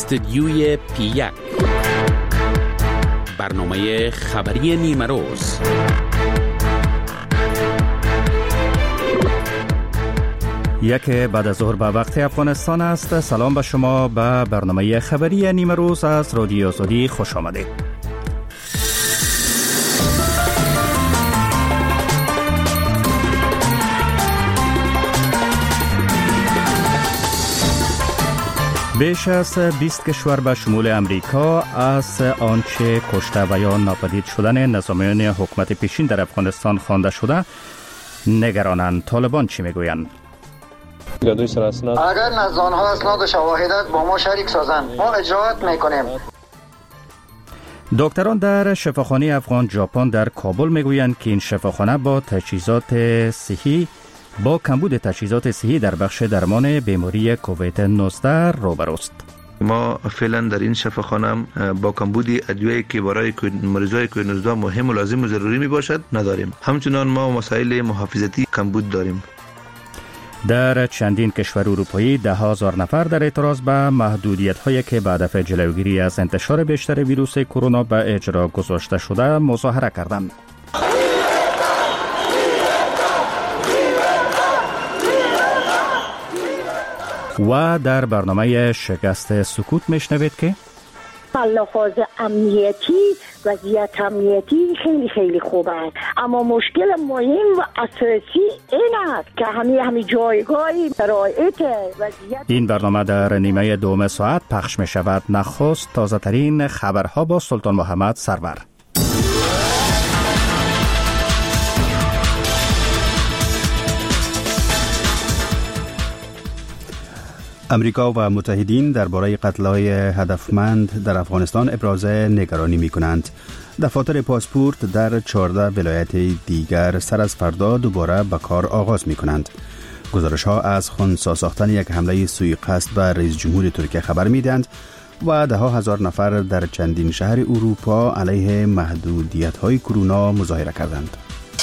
استدیوی پی1 برنامه خبری نیمه روز. یک بعد از ظهر به وقت افغانستان است. سلام به شما. به برنامه خبری نیمه روز از رادیو آزادی خوش آمدید. بیش از 20 کشور به شمول امریکا از آنچه کشته و یا ناپدید شدن نظامیان حکومت پیشین در افغانستان خوانده شده نگرانند. طالبان چی میگویند؟ اگر نزدانها اسناد و شواهد با ما شریک سازند ما اجراات میکنیم. دکتران در شفاخانه افغان ژاپن در کابل میگویند که این شفاخانه با کمبود تجهیزات صحی در بخش درمان بیماری کووید 19 روبروست. ما فعلا در این شفاخانه با کمبود ادویه‌ای که برای مریضای کووید 19 مهم و لازم و ضروری می باشد نداریم. همچنان ما مسائل محافظتی کمبود داریم. در چندین کشور اروپایی 10,000 نفر در اعتراض به محدودیت‌هایی که به هدف جلوگیری از انتشار بیشتر ویروس کرونا به اجرا گذاشته شده مظاهره کردند. و در برنامه شکست سکوت میشنوید که لحاظ امنیتی وضعیت امنیتی خیلی خوب است، اما مشکل مهم و اساسی این است که همین جایگاهی شرایط وضعیت. این برنامه در نیمه دوم ساعت پخش می شود. نخست تازه ترین خبرها با سلطان محمد سرور. امریکا و متحدین درباره قتل‌های هدفمند در افغانستان ابراز نگرانی می‌کنند. دفاتر پاسپورت در 14 ولایت دیگر سر از فردا دوباره به کار آغاز می‌کنند. گزارش‌ها از خنثی ساختن یک حمله سوءقصد به رئیس جمهور ترکیه خبر می‌دهند و ده ها هزار نفر در چندین شهر اروپا علیه محدودیت‌های کرونا مظاهره کردند.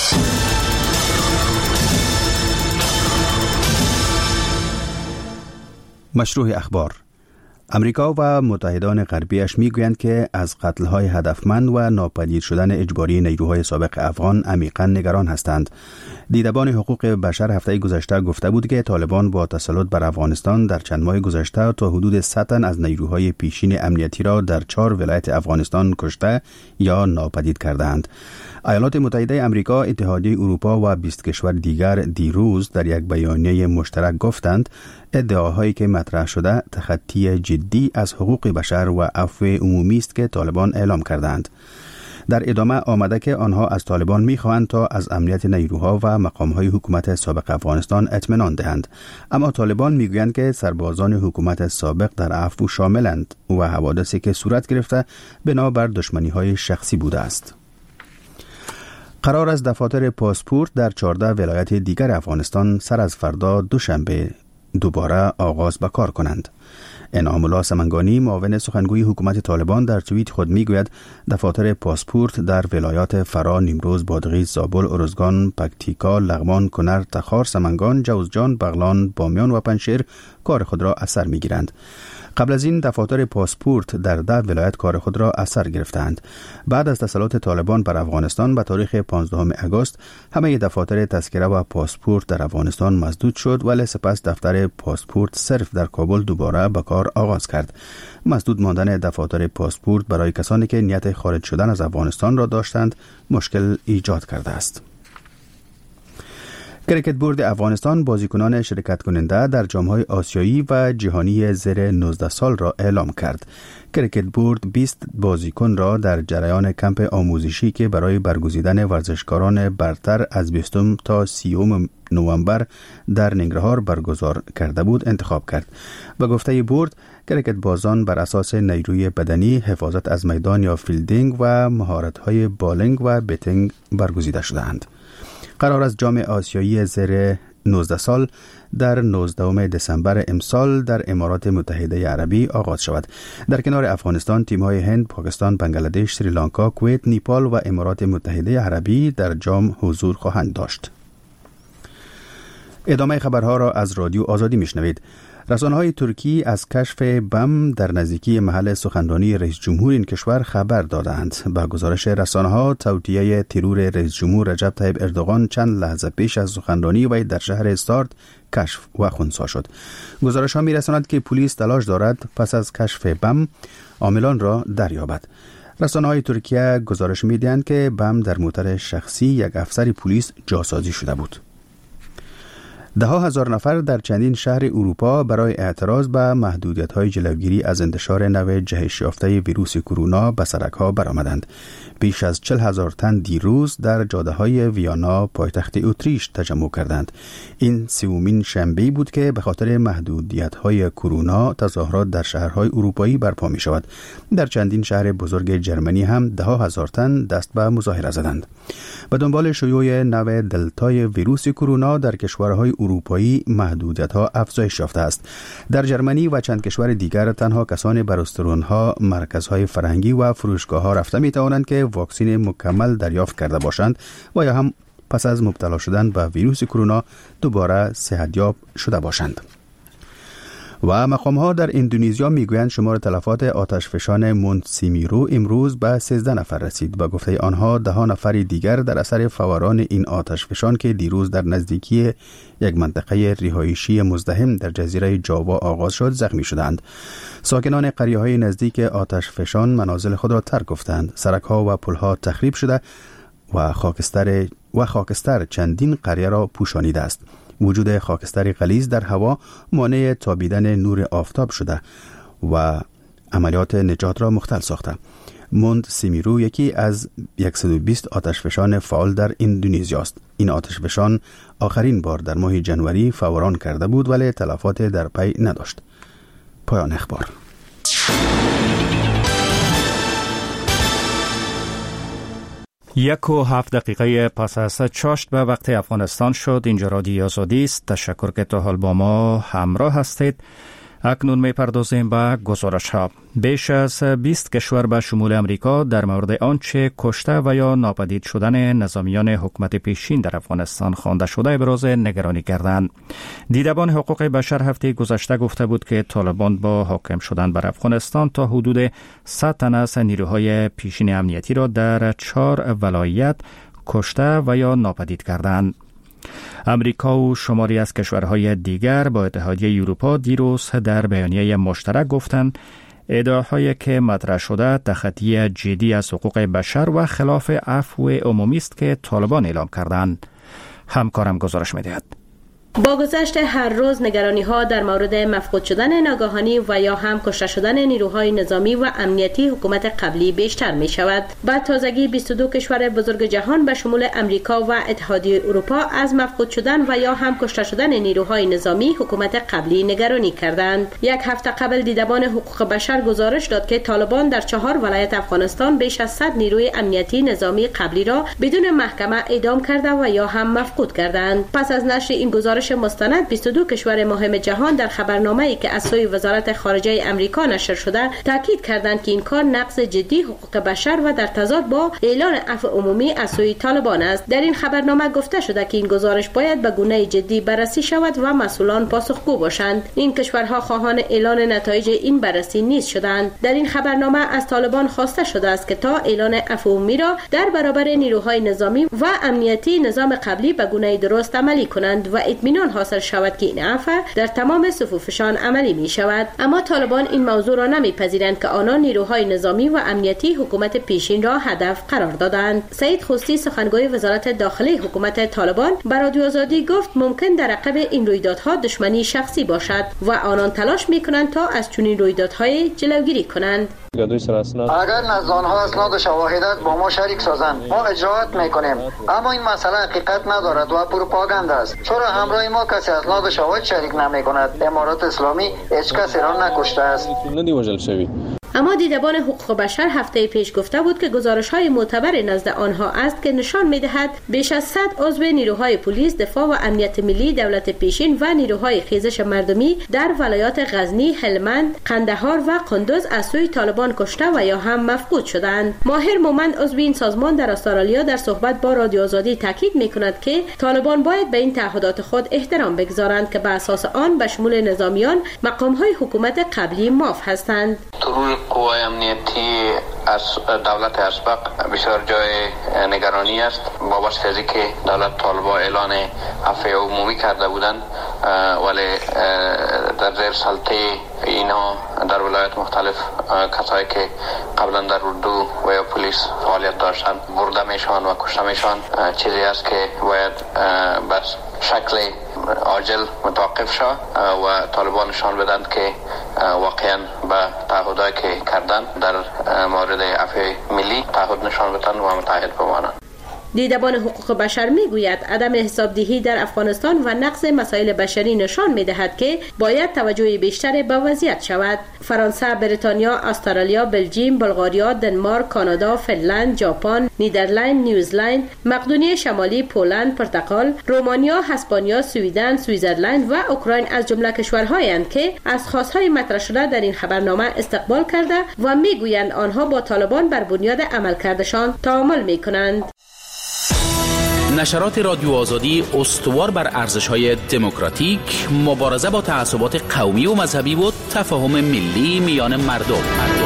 مشروع اخبار. امریکا و متحدان غربیش میگویند که از قتل‌های هدفمند و ناپدید شدن اجباری نیروهای سابق افغان عمیقاً نگران هستند. دیدبان حقوق بشر هفته گذشته گفته بود که طالبان با تسلط بر افغانستان در چند ماه گذشته تا حدود 100 تن از نیروهای پیشین امنیتی را در 4 ولایت افغانستان کشته یا ناپدید کردند. ایالات متحده امریکا، اتحادیه اروپا و 20 کشور دیگر دیروز در یک بیانیه مشترک گفتند ادعاهایی که مطرح شده تخطی جدی از حقوق بشر و عفو عمومی است که طالبان اعلام کردند. در ادامه آمده که آنها از طالبان می‌خواهند تا از امنیت نیروها و مقام‌های حکومت سابق افغانستان اطمینان دهند، اما طالبان می‌گویند که سربازان حکومت سابق در عفو شاملند و حوادثی که صورت گرفته بنابر دشمنی‌های شخصی بوده است. قرار است دفاتر پاسپورت در 14 ولایت دیگر افغانستان سر از فردا دوشنبه دوباره آغاز به کار کنند. انعام الله سمنگانی، معاون سخنگوی حکومت طالبان، در توییت خود میگوید دفاتر پاسپورت در ولایات فرا، نیمروز، بادغیس، زابل، ارزگان، پکتیکا، لغمان، کنر، تخار، سمنگان، جوزجان، بغلان، بامیان و پنجشیر کار خود را اثر میگیرند. قبل از این دفاتر پاسپورت در 10 ولایت کار خود را اثر گرفتند. بعد از تسلط طالبان بر افغانستان به تاریخ 15 آگوست همه دفاتر تذکره و پاسپورت در افغانستان مسدود شد، ولی سپس دفتر پاسپورت صرف در کابل دوباره به کار آغاز کرد. مسدود ماندن دفاتر پاسپورت برای کسانی که نیت خارج شدن از افغانستان را داشتند مشکل ایجاد کرده است. کریکت بورد افغانستان بازیکنان شرکت کننده در جام‌های آسیایی و جهانی زیر 19 سال را اعلام کرد. کریکت بورد 20 بازیکن را در جریان کمپ آموزشی که برای برگزیدن ورزشکاران برتر از 20 تا 30 نوامبر در ننگرهار برگزار کرده بود انتخاب کرد. به گفته بورد، کریکت بازان بر اساس نیروی بدنی، حفاظت از میدان یا فیلدینگ و مهارت‌های بالینگ و بیتینگ برگزیده شدند. قرار است جام آسیایی زیر 19 سال در 19 دسامبر امسال در امارات متحده عربی آغاز شود. در کنار افغانستان تیم‌های هند، پاکستان، بنگلادش، سریلانکا، کویت، نیپال و امارات متحده عربی در جام حضور خواهند داشت. ادامه خبرها را از رادیو آزادی میشنوید. رسانه‌های ترکی از کشف بم در نزدیکی محل سخنرانی رئیس جمهور این کشور خبر دادند. با گزارش رسانه‌ها، توطئه ترور رئیس جمهور رجب طیب اردوغان چند لحظه پیش از سخنرانی وی در شهر استارت کشف و خنثی شد. گزارش‌ها می‌رساند که پلیس تلاش دارد پس از کشف بم عاملان را دریابد. رسانه‌های ترکیه گزارش می‌دهند که بم در موتر شخصی یک افسر پلیس جاسازی شده بود. ده ها هزار نفر در چندین شهر اروپا برای اعتراض به محدودیت‌های جلوگیری از انتشار نوع جهش یافته ویروس کرونا به سرک‌ها برآمدند. بیش از 40,000 تن دیروز در جاده‌های ویانا پایتخت اتریش تجمع کردند. این سومین شنبه بود که به خاطر محدودیت‌های کرونا تظاهرات در شهرهای اروپایی برپا می‌شود. در چندین شهر بزرگ جرمنی هم ده ها هزار تن دست به مظاهره زدند. به دنبال شیوع نوع دلتای ویروس کرونا در کشورهای اروپایی محدودیت‌ها افزایش یافته است. در جرمنی و چند کشور دیگر تنها کسانی به رستوران‌ها، مرکزهای فرهنگی و فروشگاه‌ها رفته می‌توانند که واکسن مکمل دریافت کرده باشند و یا هم پس از مبتلا شدن به ویروس کرونا دوباره صحتیاب شده باشند. و مقام‌ها در اندونزیا میگویند شمار تلفات آتشفشان مونت سیمیرو امروز به 13 نفر رسید. با گفته آنها 10 نفر دیگر در اثر فوران این آتشفشان که دیروز در نزدیکی یک منطقه رهایشی مزدحم در جزیره جاوا آغاز شد زخمی شدند. ساکنان قریه‌های نزدیک آتشفشان منازل خود را ترک گفتند. سرک‌ها و پل‌ها تخریب شده و خاکستر چندین قریه را پوشانیده است. وجود خاکستر غلیظ در هوا مانع تابیدن نور آفتاب شده و عملیات نجات را مختل ساخته. مونت سیمیرو یکی از 120 آتشفشان فعال در اندونزیا است. این آتشفشان آخرین بار در ماه جنوری فوران کرده بود ولی تلفات در پی نداشت. پایان اخبار. 1:07 پس از چاشت به وقت افغانستان شد. اینجا رادیو آزادی است. تشکر که تا حال با ما همراه هستید. اکنون می‌پردازیم به گزارش‌ها. بیش از 20 کشور به شمول امریکا در مورد آنچه کشته و یا ناپدید شدن نظامیان حکومت پیشین در افغانستان خوانده شده ابراز نگرانی کردند. دیدبان حقوق بشر هفته گذشته گفته بود که طالبان با حاکم شدن بر افغانستان تا حدود 100 تن از نیروهای پیشین امنیتی را در 4 ولایت کشته و یا ناپدید کردند. امریکا و شماری از کشورهای دیگر با اتحادیه اروپا دیروز در بیانیه مشترک گفتند ادعاهایی که مطرح شده تخطی جدی از حقوق بشر و خلاف عفو عمومی است که طالبان اعلام کردند. همکارم گزارش می‌دهد. با گذشت هر روز نگرانی‌ها در مورد مفقود شدن ناگهانی و یا هم کشته شدن نیروهای نظامی و امنیتی حکومت قبلی بیشتر می‌شود. با تازگی 22 کشور بزرگ جهان به شمول امریکا و اتحادیه اروپا از مفقود شدن و یا هم کشته شدن نیروهای نظامی حکومت قبلی نگرانی کردند. یک هفته قبل دیدبان حقوق بشر گزارش داد که طالبان در 4 ولایت افغانستان بیش از 100 نیروی امنیتی نظامی قبلی را بدون محکمه اعدام کرده و یا هم مفقود کردند. پس از نشر این گزارش مستند 22 کشور مهم جهان در خبرنامه‌ای که از سوی وزارت خارجه امریکا نشر شده تاکید کردند که این کار نقض جدی حقوق بشر و در تضاد با اعلان عفو عمومی از سوی طالبان است. در این خبرنامه گفته شده که این گزارش باید به گونه جدی بررسی شود و مسئولان پاسخگو باشند. این کشورها خواهان اعلان نتایج این بررسی نیز شدند. در این خبرنامه از طالبان خواسته شده است که تا اعلان عفو عمومی را در برابر نیروهای نظامی و امنیتی نظام قبلی به گونه درست عملی کنند و اطمینان حاصل شود که این عفو در تمام صفوفشان عملی می شود. اما طالبان این موضوع را نمیپذیرند که آنان نیروهای نظامی و امنیتی حکومت پیشین را هدف قرار دادند. سعید خوستی سخنگوی وزارت داخلی حکومت طالبان به رادیو آزادی گفت ممکن در عقب این رویدادها دشمنی شخصی باشد و آنان تلاش میکنند تا از چنین رویدادهای جلوگیری کنند. اگر نزدانها اسناد و شواهدات با ما شریک سازند ما اجراات میکنیم، اما این مسئله حقیقت ندارد و پروپاگاندا است. چرا همراه ما کسی اسناد و شواهد شریک نمیکند؟ امارات اسلامی هیچ کسی را نکشته است. ندی وجل شوی. اما دیدبان حقوق بشر هفته پیش گفته بود که گزارش‌های معتبر نزد آنها است که نشان می‌دهد بیش از 100 عضو نیروهای پلیس، دفاع و امنیت ملی، دولت پیشین و نیروهای خیزش مردمی در ولایات غزنی، هلمند، قندهار و قندوز از سوی طالبان کشته و یا هم مفقود شدند. ماهر مومند عضو این سازمان در استرالیا در صحبت با رادیو آزادی تاکید می‌کند که طالبان باید به این تعهدات خود احترام بگذارند که به اساس آن به شمول نظامیان مقام‌های حکومت قبلی معاف هستند. ترور قوای امنیتی از دولت اسبق بسیار جای نگرانی است با واسطه از اینکه دولت طالبان اعلان عفو عمومی کرده بودند ولی در زیر سلطه اینا در ولایت مختلف کسایی که قبلا در اردو و یا پلیس فعالیت داشتند برده میشن و کشته میشن. چیزی است که باید بس شکل عاجل متوقف شد و طالبان نشان بدند که واقعا به تعهدایی که کردن در مورد عفو ملی تعهد نشان بدن و متحد بمانند. دیدبان حقوق بشر میگوید عدم حسابدهی در افغانستان و نقض مسائل بشری نشان میدهد که باید توجه بیشتری به وضعیت شود. فرانسه، بریتانیا، استرالیا، بلژیم، بلغاریا، دنمارک، کانادا، فنلند، ژاپن، نیدرلند، نیوزلند، مقدونیه شمالی، پولند، پرتغال، رومانیا، اسپانیا، سوئدن، سوئیزرلند و اوکراین از جمله کشورهایند که از خواستهای مطرح شده در این خبرنامه استقبال کرده و میگویند آنها با طالبان بر بنیاد عملکردشان تعامل میکنند. نشرات رادیو آزادی استوار بر ارزش‌های دموکراتیک، مبارزه با تعصبات قومی و مذهبی و تفاهم ملی میان مردم.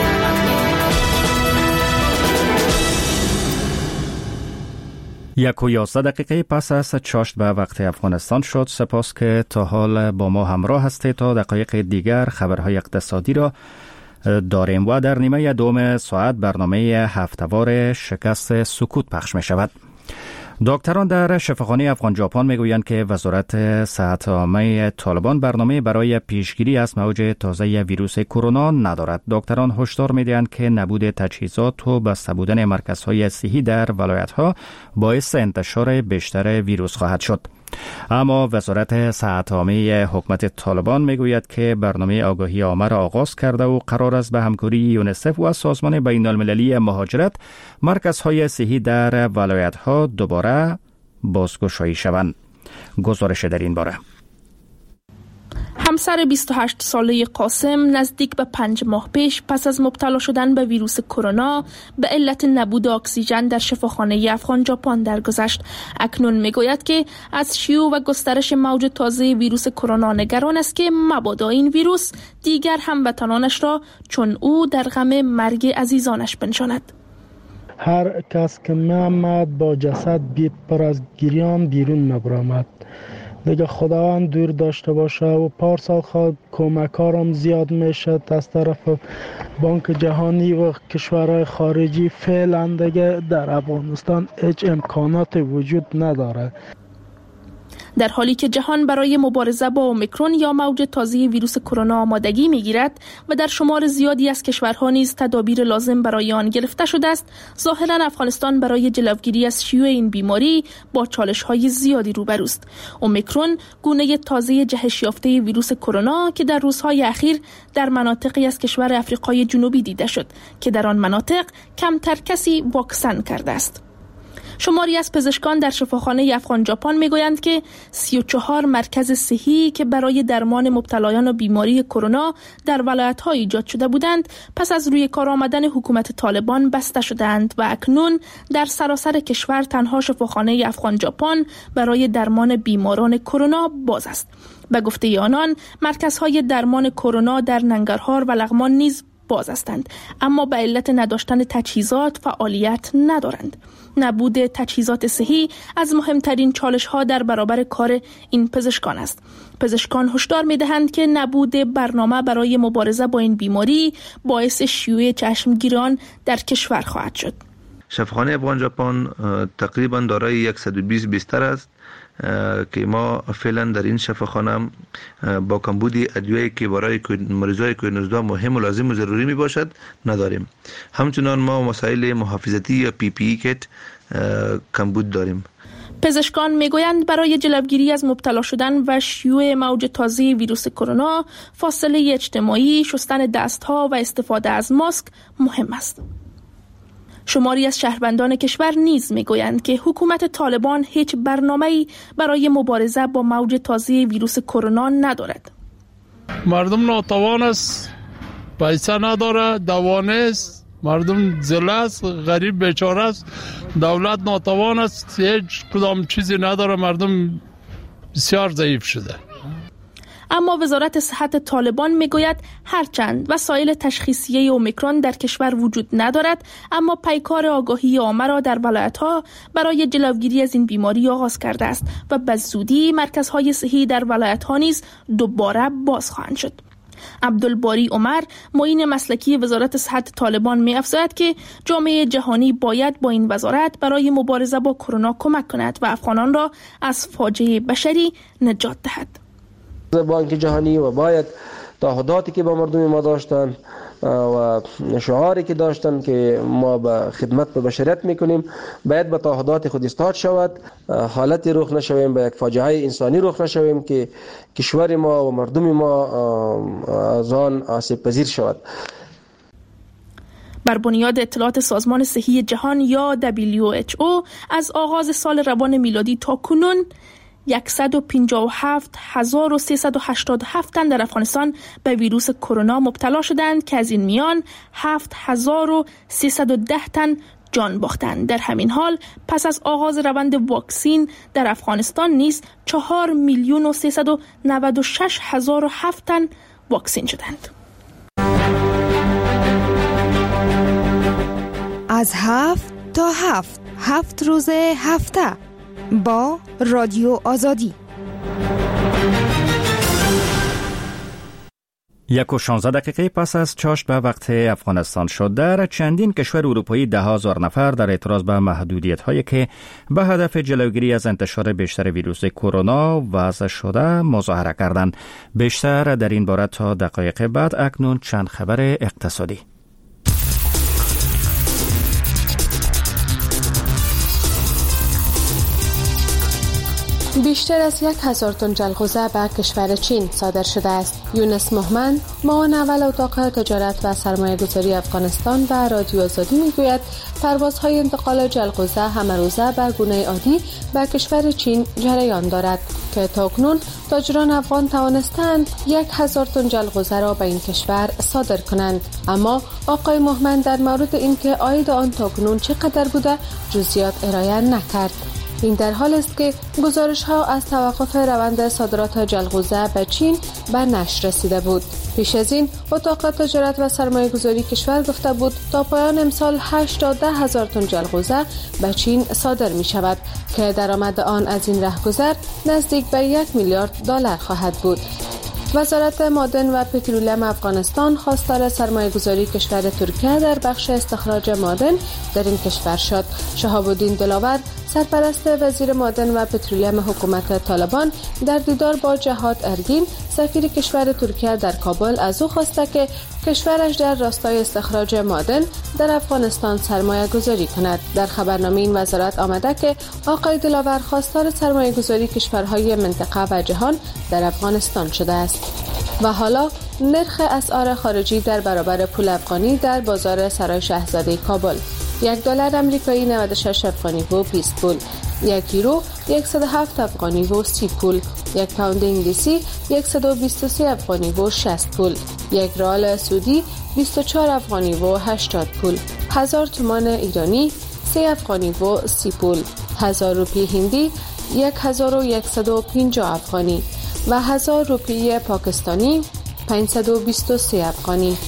11 پس از چاشت به وقت افغانستان شد. سپاس که تا حال با ما همراه هستید. تا دقایق دیگر خبرهای اقتصادی را داریم و در نیمه دوم ساعت برنامه هفته‌وار شکست سکوت پخش می شود. دکتران در شفاخانه افغان ژاپن میگویند که وزارت صحت عامه طالبان برنامه برای پیشگیری از موج تازه ویروس کرونا ندارد. دکتران هشدار میدهند که نبود تجهیزات و بسته بودن مرکزهای صحی در ولایت‌ها باعث انتشار بیشتر ویروس خواهد شد. اما وزارت صحت عامه حکومت طالبان میگوید که برنامه آگاهی عامه را آغاز کرده و قرار است به همکاری یونیسف و سازمان بین‌المللی مهاجرت مرکزهای صحی در ولایت‌ها دوباره بازگشایی شوند. گزارش در این باره. همسر 28 ساله قاسم نزدیک به 5 ماه پیش پس از مبتلا شدن به ویروس کرونا به علت نبود اکسیژن در شفاخانه افغان ژاپن درگذشت. اکنون میگوید که از شیوع و گسترش موج تازه ویروس کرونا نگران است که مبادا این ویروس دیگر هموطنانش را چون او در غم مرگ عزیزانش بنشاند. هر کس که می‌آمد با جسد پر از گریان بیرون نبرآمد. دیگه خداوند دور داشته باشه و پارسال خود کمکارم زیاد میشد از طرف بانک جهانی و کشورهای خارجی. فعلا دیگه در افغانستان هیچ امکانات وجود نداره. در حالی که جهان برای مبارزه با اومیکرون یا موج تازه ویروس کرونا آمادگی میگیرد و در شمار زیادی از کشورها نیز تدابیر لازم برای آن گرفته شده است، ظاهراً افغانستان برای جلوگیری از شیوع این بیماری با چالش‌های زیادی روبروست. اومیکرون گونه تازه جهش یافته ویروس کرونا که در روزهای اخیر در مناطقی از کشور آفریقای جنوبی دیده شد که در آن مناطق کمتر کسی واکسن کرده است. شماری از پزشکان در شفاخانه افغان ژاپن میگویند که 34 مرکز صحی که برای درمان مبتلایان بیماری کرونا در ولایت‌ها ایجاد شده بودند پس از روی کار آمدن حکومت طالبان بسته شدند و اکنون در سراسر کشور تنها شفاخانه افغان ژاپن برای درمان بیماران کرونا باز است. به گفته آنان مرکزهای درمان کرونا در ننگرهار و لغمان نیز باز هستند، اما به علت نداشتن تجهیزات فعالیت ندارند. نبود تجهیزات صحی از مهمترین چالش‌ها در برابر کار این پزشکان است. پزشکان هشدار می‌دهند که نبود برنامه برای مبارزه با این بیماری باعث شیوع چشمگیران در کشور خواهد شد. شفاخانه افغان ژاپن تقریبا دارای 120 بستر است که ما فعلا در این شفاخانه با کمبود ادویه‌ای که برای مریضای کووید 19 مهم و لازم و ضروری می باشد نداریم. همچنان ما مسائل محافظتی یا PPE کیت کمبود داریم. پزشکان میگویند برای جلوگیری از مبتلا شدن و شیوع موج تازه ویروس کرونا، فاصله اجتماعی، شستن دستها و استفاده از ماسک مهم است. شماری از شهروندان کشور نیز میگویند که حکومت طالبان هیچ برنامه‌ای برای مبارزه با موج تازه ویروس کرونا ندارد. مردم ناتوان است، پیسه نداره، دوا نیست، مردم ذله است، غریب بیچاره است، دولت ناتوان است، هیچ کدام چیزی نداره، مردم بسیار ضعیف شده. اما وزارت صحت طالبان میگوید هرچند وسایل تشخیصیه اومیکرون در کشور وجود ندارد، اما پیکار آگاهی عامه را در ولایت‌ها برای جلوگیری از این بیماری آغاز کرده است و به زودی مرکزهای صحی در ولایت‌ها نیز دوباره باز خواهند شد. عبدالباری عمر، معین مسلکی وزارت صحت طالبان می‌افزاید که جامعه جهانی باید با این وزارت برای مبارزه با کرونا کمک کند و افغانان را از فاجعه بشری نجات دهد. بانک جهانی و باید تعهداتی که با مردم ما داشتن و شعاری که داشتن که ما به خدمت به بشریت میکنیم باید به تعهدات خود استاد شود، حالتی رخ نشویم، به یک فاجعه انسانی رخ نشویم که کشور ما و مردم ما از آن آسیب پذیر شود. بر بنیاد اطلاعات سازمان صحی جهان یا WHO از آغاز سال روان میلادی تا کنون 157,387 تن در افغانستان به ویروس کرونا مبتلا شدند که از این میان 7,310 تن جان باختند. در همین حال پس از آغاز روند واکسین در افغانستان نیز 4,396,007 تن واکسین شدند. از 7 تا 7 روز هفته با رادیو آزادی. 1:16 پس از چاشت به وقت افغانستان شد، در چندین کشور اروپایی 10,000 نفر در اعتراض به محدودیت‌هایی که به هدف جلوگیری از انتشار بیشتر ویروس کرونا وضع شده مظاهره کردند. بیشتر در این باره تا دقایق بعد. اکنون چند خبر اقتصادی. بیشتر از 1,000 تن جلغوزه به کشور چین صادر شده است. یونس محمد، معاون اول اتاق تجارت و سرمایه‌گذاری افغانستان و رادیو آزادی میگوید پروازهای انتقال جلغوزه همه روزه به گونه عادی به کشور چین جریان دارد که تاکنون تاجران افغان توانستند 1,000 تن جلغوزه را به این کشور صادر کنند. اما آقای محمد در مورد اینکه عاید آن تاکنون چقدر بوده جزئیات ارائه نکرد. این در حال است که گزارش‌ها از توقف روند صادرات جلغوزه به چین به نشر رسیده بود. پیش از این اتاق تجارت و سرمایه‌گذاری کشور گفته بود تا پایان امسال 8 تا 10,000 تن جلغوزه به چین صادر می شود که درآمد آن از این رهگذر نزدیک به 1 میلیارد دلار خواهد بود. وزارت معدن و پترولیم افغانستان خواستار سرمایه‌گذاری کشور ترکیه در بخش استخراج معدن در این کشور شد. شهاب الدین دلاور، سرپرست وزیر معدن و پترولیم حکومت طالبان، در دیدار با جهاد ارگین، سفیر کشور ترکیه در کابل، از او خواسته که کشورش در راستای استخراج معدن در افغانستان سرمایه گذاری کند. در خبرنامه این وزارت آمده که آقای دلاور خواستار سرمایه گذاری کشورهای منطقه و جهان در افغانستان شده است. و حالا نرخ اسعار خارجی در برابر پول افغانی در بازار سرای شاهزاده کابل: $1 آمریکایی 96 افغانی و 20 پول، 1 یورو 107 افغانی و 30 پول، 1 پوند انگلیسی 123 افغانی و 60 پول، 1 ریال سعودی 24 افغانی و 80 پول، 1000 تومان ایرانی 3 افغانی و 30 پول، 1000 روپی هندی 1150 افغانی و 1000 روپی پاکستانی 523 افغانی.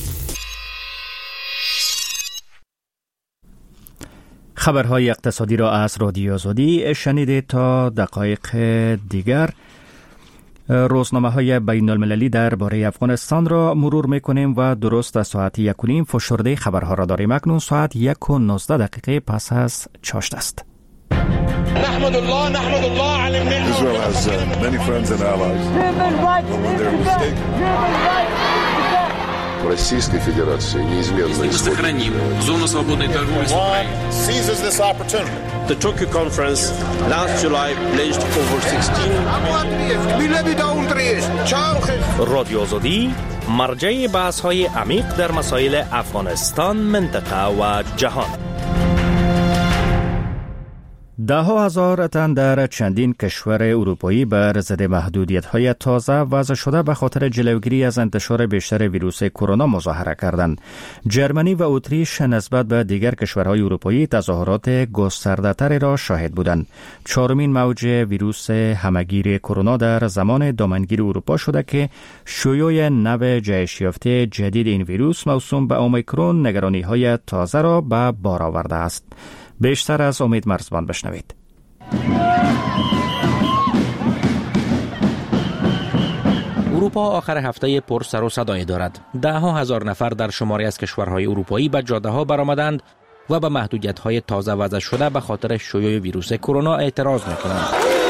خبرهای اقتصادی را از رادیو آزادی شنیدید. تا دقایق دیگر روزنامه‌های بین المللی درباره افغانستان را مرور می‌کنیم و درست از ساعت 1:30 فشرده خبرها را داریم. اکنون ساعت 1:19 پس از چاشت است. نحمد الله على النعمة. Israel has many friends and allies. в Российской Федерации неизменно сохраним зону свободной торговли с Украиной. Seizes this opportunity. The Tokyo conference last July pledged over 16 رادیو آزادی مرجع بحث‌های عمیق در مسائل افغانستان، منطقه و جهان. ده هزار تن در چندین کشور اروپایی بر ضد محدودیت‌های تازه وضع شده به خاطر جلوگیری از انتشار بیشتر ویروس کرونا مظاهره کردند. جرمنی و اتریش نسبت به دیگر کشورهای اروپایی تظاهرات گسترده‌تری را شاهد بودند. چهارمین موج ویروس همگیر کرونا در زمان دامنگیر اروپا شده که شیوع نو جهش یافته جدید این ویروس موسوم به اومیکرون نگرانی‌های تازه را به بار آورده است. بیشتر از امید مرزبان بشنوید. اروپا آخر هفته پر سر و صدای دارد. ده ها هزار نفر در شماری از کشورهای اروپایی به جاده ها برآمدند و به محدودیت‌های تازه وضع شده به خاطر شیوع ویروس کرونا اعتراض می‌کنند.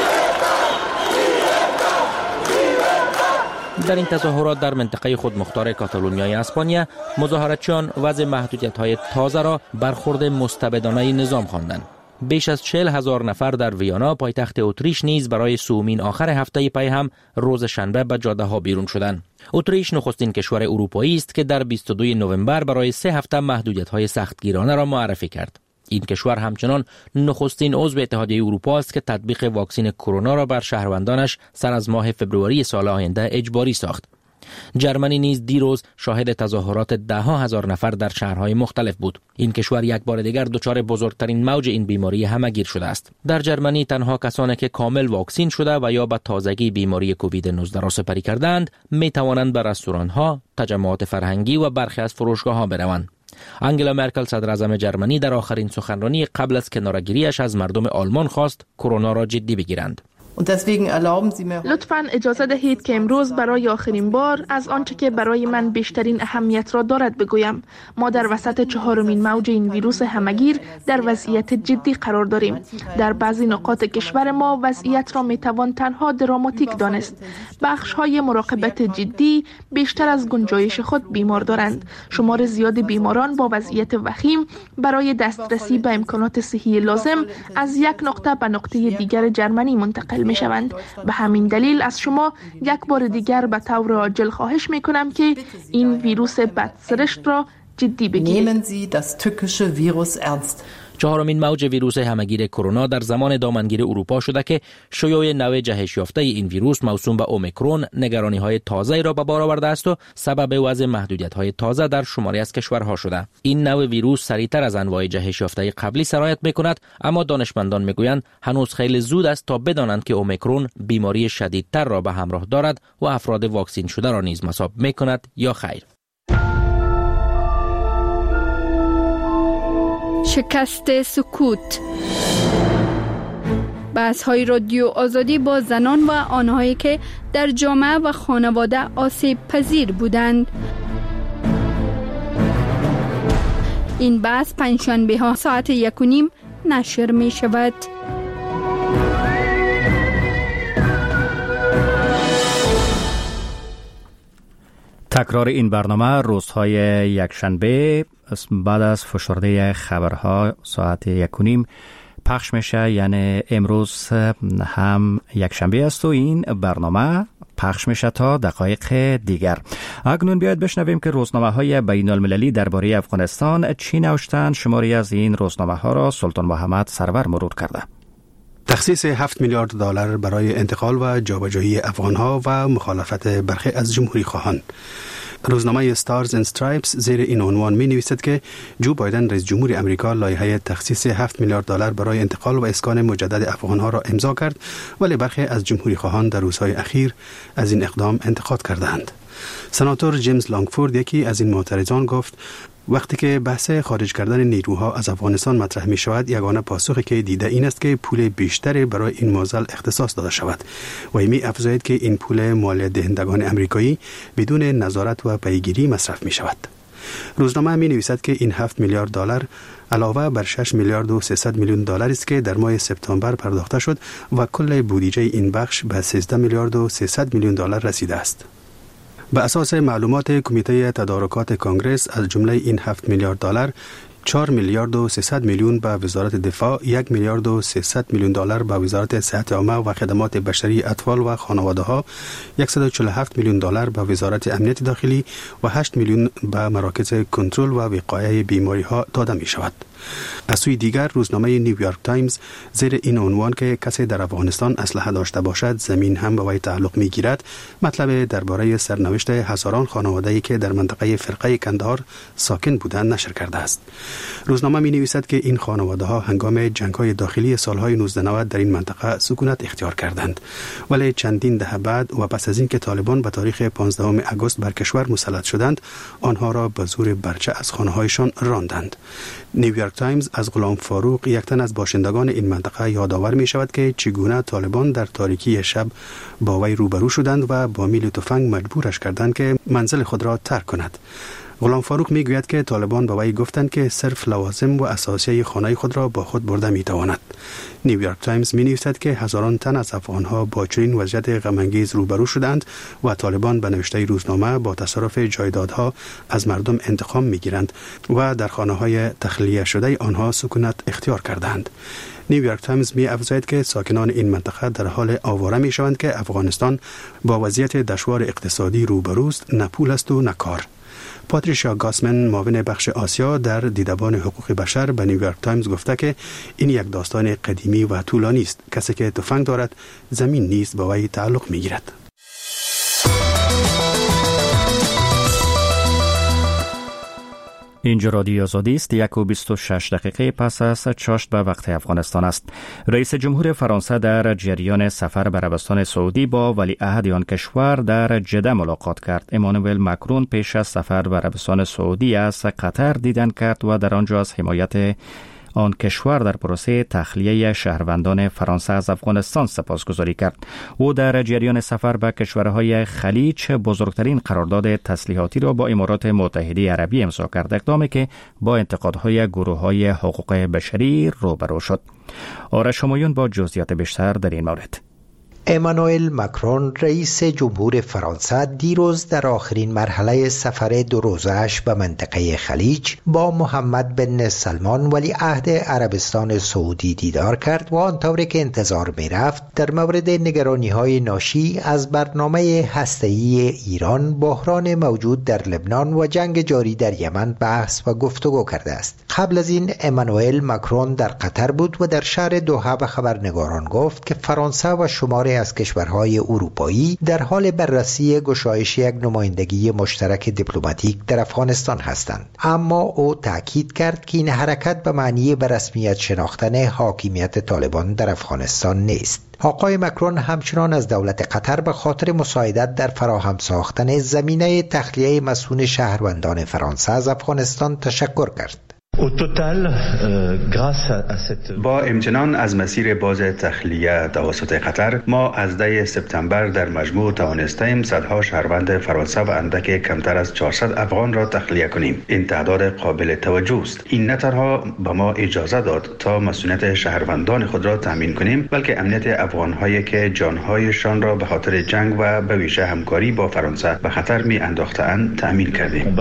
در این تظاهرات در منطقه خودمختار کاتالونیای اسپانیا، مظاهراتچیان وضع محدودیت‌های تازه را برخورد مستبدانه نظام خواندند. بیش از 40,000 نفر در ویانا، پایتخت اتریش، نیز برای سومین آخر هفته پی هم روز شنبه به جاده‌ها بیرون شدند. اتریش نخستین کشور اروپایی است که در 22 نوامبر برای 3 هفته محدودیت‌های سختگیرانه را معرفی کرد. این کشور همچنان نخستین عضو اتحادیه اروپا است که تطبیق واکسن کرونا را بر شهروندانش سر از ماه فوریه سال آینده اجباری ساخت. جرمنی نیز دیروز شاهد تظاهرات ده ها هزار نفر در شهرهای مختلف بود. این کشور یک بار دیگر دچار بزرگترین موج این بیماری همگیر شده است. در جرمنی تنها کسانی که کامل واکسین شده و یا به تازگی بیماری کووید 19 را سپری کردند می توانند به رستوران‌ها، تجمعات فرهنگی و برخی از فروشگاه‌ها بروند. انگلا مرکل صدر اعظم جرمنی در آخرین سخنرانی قبل از کناره‌گیری‌اش از مردم آلمان خواست کرونا را جدی بگیرند. لطفاً اجازه دهید که امروز برای آخرین بار از آنچه که برای من بیشترین اهمیت را دارد بگویم. ما در وسط چهارمین موج این ویروس همگیر در وضعیت جدی قرار داریم. در بعضی نقاط کشور ما وضعیت را میتوان تنها دراماتیک دانست. بخش‌های مراقبت جدی بیشتر از گنجایش خود بیمار دارند. شمار زیاد بیماران با وضعیت وخیم برای دسترسی به امکانات صحی لازم از یک نقطه به نقطه دیگر جرمنی منتقل می شوند. به همین دلیل از شما یک بار دیگر به طور عاجل خواهش می کنم که این ویروس بدسرشت را جدی بگیرید. چهارمین موج ویروس همگیر کرونا در زمان دامنگیر اروپا شده که شیوع نو جهش یافته این ویروس موسوم به اومیکرون نگرانی‌های تازه را به بار آورده است و سبب وضع محدودیت‌های تازه در شماری از کشورها شده. این نو ویروس سریعتر از انواع جهش یافته قبلی سرایت می‌کند، اما دانشمندان می‌گویند هنوز خیلی زود است تا بدانند که اومیکرون بیماری شدیدتر را به همراه دارد و افراد واکسین شده را نیز مصاب می‌کند یا خیر. شکست سکوت. بحث‌های رادیو آزادی با زنان و آنهایی که در جامعه و خانواده آسیب پذیر بودند. این بحث پنجشنبه ها ساعت 1:30 نشر می شود. تکرار این برنامه روزهای یکشنبه بعد از فشرده خبرها ساعت 1:30 پخش میشه، یعنی امروز هم یکشنبه است و این برنامه پخش میشه تا دقایق دیگر. اکنون بیاید بشنویم که روزنامه‌های بین المللی درباره افغانستان چی نوشتند. شماری از این روزنامه‌ها را سلطان محمد سرور مرور کرده. تخصیص 7 میلیارد دلار برای انتقال و جابجایی افغانها و مخالفت برخی از جمهوری خواهان. روزنامه ستارز اند استرایپس زیر این عنوان می نویسد که جو بایدن رئیس جمهور امریکا لایحه تخصیص 7 میلیارد دلار برای انتقال و اسکان مجدد افغانها را امضا کرد، ولی برخی از جمهوری خواهان در روزهای اخیر از این اقدام انتقاد کردند. سناتور جیمز لانگفورد، یکی از این معترضان، گفت وقتی که بحث خارج کردن نیروها از افغانستان مطرح می شود، یگانه پاسخی که دیده این است که پول بیشتری برای این موضوع اختصاص داده شود و می افزاید که این پول مالیات دهندگان امریکایی بدون نظارت و پیگیری مصرف می شود. روزنامه می نویسد که این 7 میلیارد دلار علاوه بر 6 میلیارد و 300 میلیون دلار است که در ماه سپتامبر پرداخته شد و کل بودجه این بخش به 13 میلیارد و 300 میلیون دلار رسیده است. به اساس معلومات کمیته تدارکات کنگره از جمله این 7 میلیارد دلار 4 میلیارد و 300 میلیون به وزارت دفاع، 1 میلیارد و 300 میلیون دلار به وزارت صحت عامه و خدمات بشری اطفال و خانواده ها، 147 میلیون دلار به وزارت امنیت داخلی و 8 میلیون به مراکز کنترل و وقایع بیماری ها داده می شود. از سوی دیگر روزنامه نیویورک تایمز زیر این عنوان که کسی در افغانستان اسلحه داشته باشد زمین هم به وی تعلق می گیرد مطلب درباره سرنوشت هزاران خانواده‌ای که در منطقه فرقه کندهار ساکن بودند نشر کرده است. روزنامه می نویسد که این خانواده ها هنگام جنگ‌های داخلی سالهای 1990 در این منطقه سکونت اختیار کردند، ولی چندین دهه بعد و پس از اینکه طالبان به تاریخ 15 آگوست بر کشور مسلط شدند آنها را به زور برچه از خانه‌هایشان راندند. نیویورک تایمز از غلام فاروق یک تن از باشندگان این منطقه یادآور می شود که چگونه طالبان در تاریکی شب با وی روبرو شدند و با میل تفنگ مجبورش کردند که منزل خود را ترک کند. غلام فاروق می گوید که طالبان با وی گفتند که صرف لوازم و اساسیه خانه خود را با خود برده می تواند. نیویورک تایمز می نویسد که هزاران تن از افغانها با چنین وضعیت غم‌انگیز روبرو شدند و طالبان به نوشته روزنامه با تصرف جایدادها از مردم انتقام می گیرند و در خانه‌های تخلیه شده آنها سکونت اختیار کردند. نیویورک تایمز می افزاید که ساکنان این منطقه در حال آواره می شوند که افغانستان با وضعیت دشوار اقتصادی روبروست، نه پول است و نه کار. پاتریشیا گاسمن معاون بخش آسیا در دیدبان حقوق بشر به نیویورک تایمز گفته که این یک داستان قدیمی و طولانی است. کسی که تفنگ دارد زمین نیز به وی تعلق می گیرد. اینجا رادیو آزادی است. 1:26 پس از چاشت به وقت افغانستان است. رئیس جمهور فرانسه در جریان سفر به عربستان سعودی با ولیعهد آن کشور در جده ملاقات کرد. امانوئل مکرون پیش از سفر به عربستان سعودی از قطر دیدن کرد و در آنجا از حمایت آن کشور در پروسه تخلیه شهروندان فرانسه از افغانستان سپاسگزاری کرد. او در جریان سفر به کشورهای خلیج بزرگترین قرارداد تسلیحاتی را با امارات متحده عربی امضا کرد، اقدامی که با انتقادهای گروه‌های حقوق بشری روبرو شد. آرش همایون با جزئیات بیشتر در این مورد. امانوئل مکرون رئیس جمهور فرانسه دیروز در آخرین مرحله سفر 2 روزه‌اش به منطقه خلیج با محمد بن سلمان ولیعهد عربستان سعودی دیدار کرد و آنطوری که انتظار می رفت در مورد نگرانی‌های ناشی از برنامه هسته‌ای ایران، بحران موجود در لبنان و جنگ جاری در یمن بحث و گفتگو کرده است. قبل از این امانوئل مکرون در قطر بود و در شهر دوحه به خبرنگاران گفت که فرانسه و شماری از کشورهای اروپایی در حال بررسی گشایش یک نمایندگی مشترک دیپلماتیک در افغانستان هستند، اما او تاکید کرد که این حرکت به معنی به رسمیت شناختن حاکمیت طالبان در افغانستان نیست. آقای مکرون همچنان از دولت قطر به خاطر مساعدت در فراهم ساختن زمینه تخلیه مسئول شهروندان فرانسه از افغانستان تشکر کرد. با امتنان از مسیر باز تخلیه توسط قطر، ما از 10 سپتامبر در مجموع توانستیم صدها شهروند فرانسه و اندک کمتر از 400 افغان را تخلیه کنیم. این تعداد قابل توجه است. این نه تنها به ما اجازه داد تا مسئولیت شهروندان خود را تامین کنیم، بلکه امنیت افغان‌هایی که جان‌هایشان را به خاطر جنگ و به ویژه همکاری با فرانسه به خطر می انداختند تامین کردیم.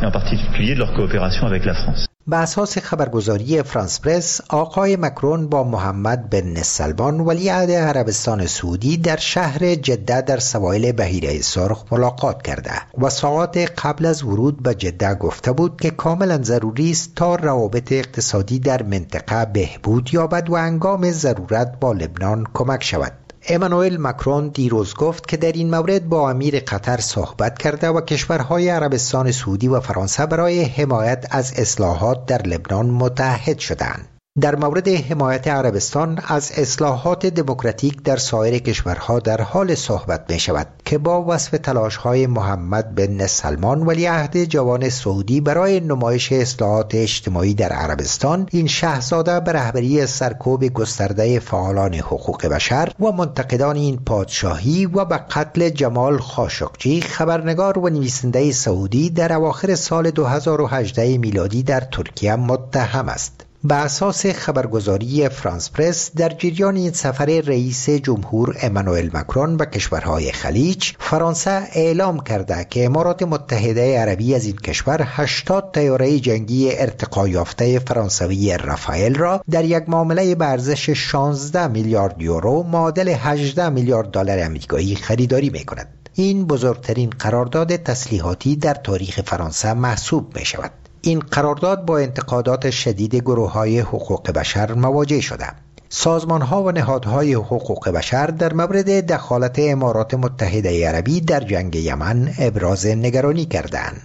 به اساس خبرگزاری فرانس پرس، آقای مکرون با محمد بن سلمان ولیعهد عربستان سعودی در شهر جده در سواحل بحیره سرخ ملاقات کرده و ساعات قبل از ورود به جده گفته بود که کاملا ضروری است تا روابط اقتصادی در منطقه بهبود یابد و هنگام ضرورت با لبنان کمک شود. امانوئل مکرون دیروز گفت که در این مورد با امیر قطر صحبت کرده و کشورهای عربستان سعودی و فرانسه برای حمایت از اصلاحات در لبنان متحد شدند. در مورد حمایت عربستان از اصلاحات دموکراتیک در سایر کشورها در حال صحبت می شود که با وصف تلاش‌های محمد بن سلمان ولیعهد جوان سعودی برای نمایش اصلاحات اجتماعی در عربستان، این شاهزاده به رهبری سرکوب گسترده فعالان حقوق بشر و منتقدان این پادشاهی و به قتل جمال خاشقجی، خبرنگار و نویسنده سعودی، در اواخر سال 2018 میلادی در ترکیه متهم است. به اساس خبرگزاری فرانس پرس، در جریان این سفر رئیس جمهور امانوئل مکرون به کشورهای خلیج، فرانسه اعلام کرده که امارات متحده عربی از این کشور 80 طیاره جنگی ارتقا یافته فرانسوی رافائل را در یک معامله به ارزش 16 میلیارد یورو معادل 18 میلیارد دلار آمریکایی خریداری می‌کند. این بزرگترین قرارداد تسلیحاتی در تاریخ فرانسه محسوب می‌شود. این قرارداد با انتقادات شدید گروه‌های حقوق بشر مواجه شده. سازمان‌ها و نهادهای حقوق بشر در مورد دخالت امارات متحده عربی در جنگ یمن ابراز نگرانی کردند.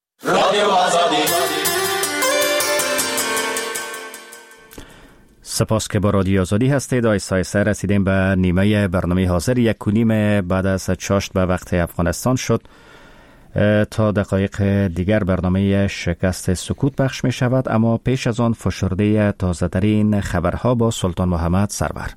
سپاس که با رادیو آزادی هستید. آیسا رسیدیم به نیمه برنامه حاضر. 1:30 بعد از چاشت به وقت افغانستان شد. تا دقایق دیگر برنامه شکست سکوت پخش می شود، اما پیش از آن فشرده تازه ترین خبرها با سلطان محمد سرور.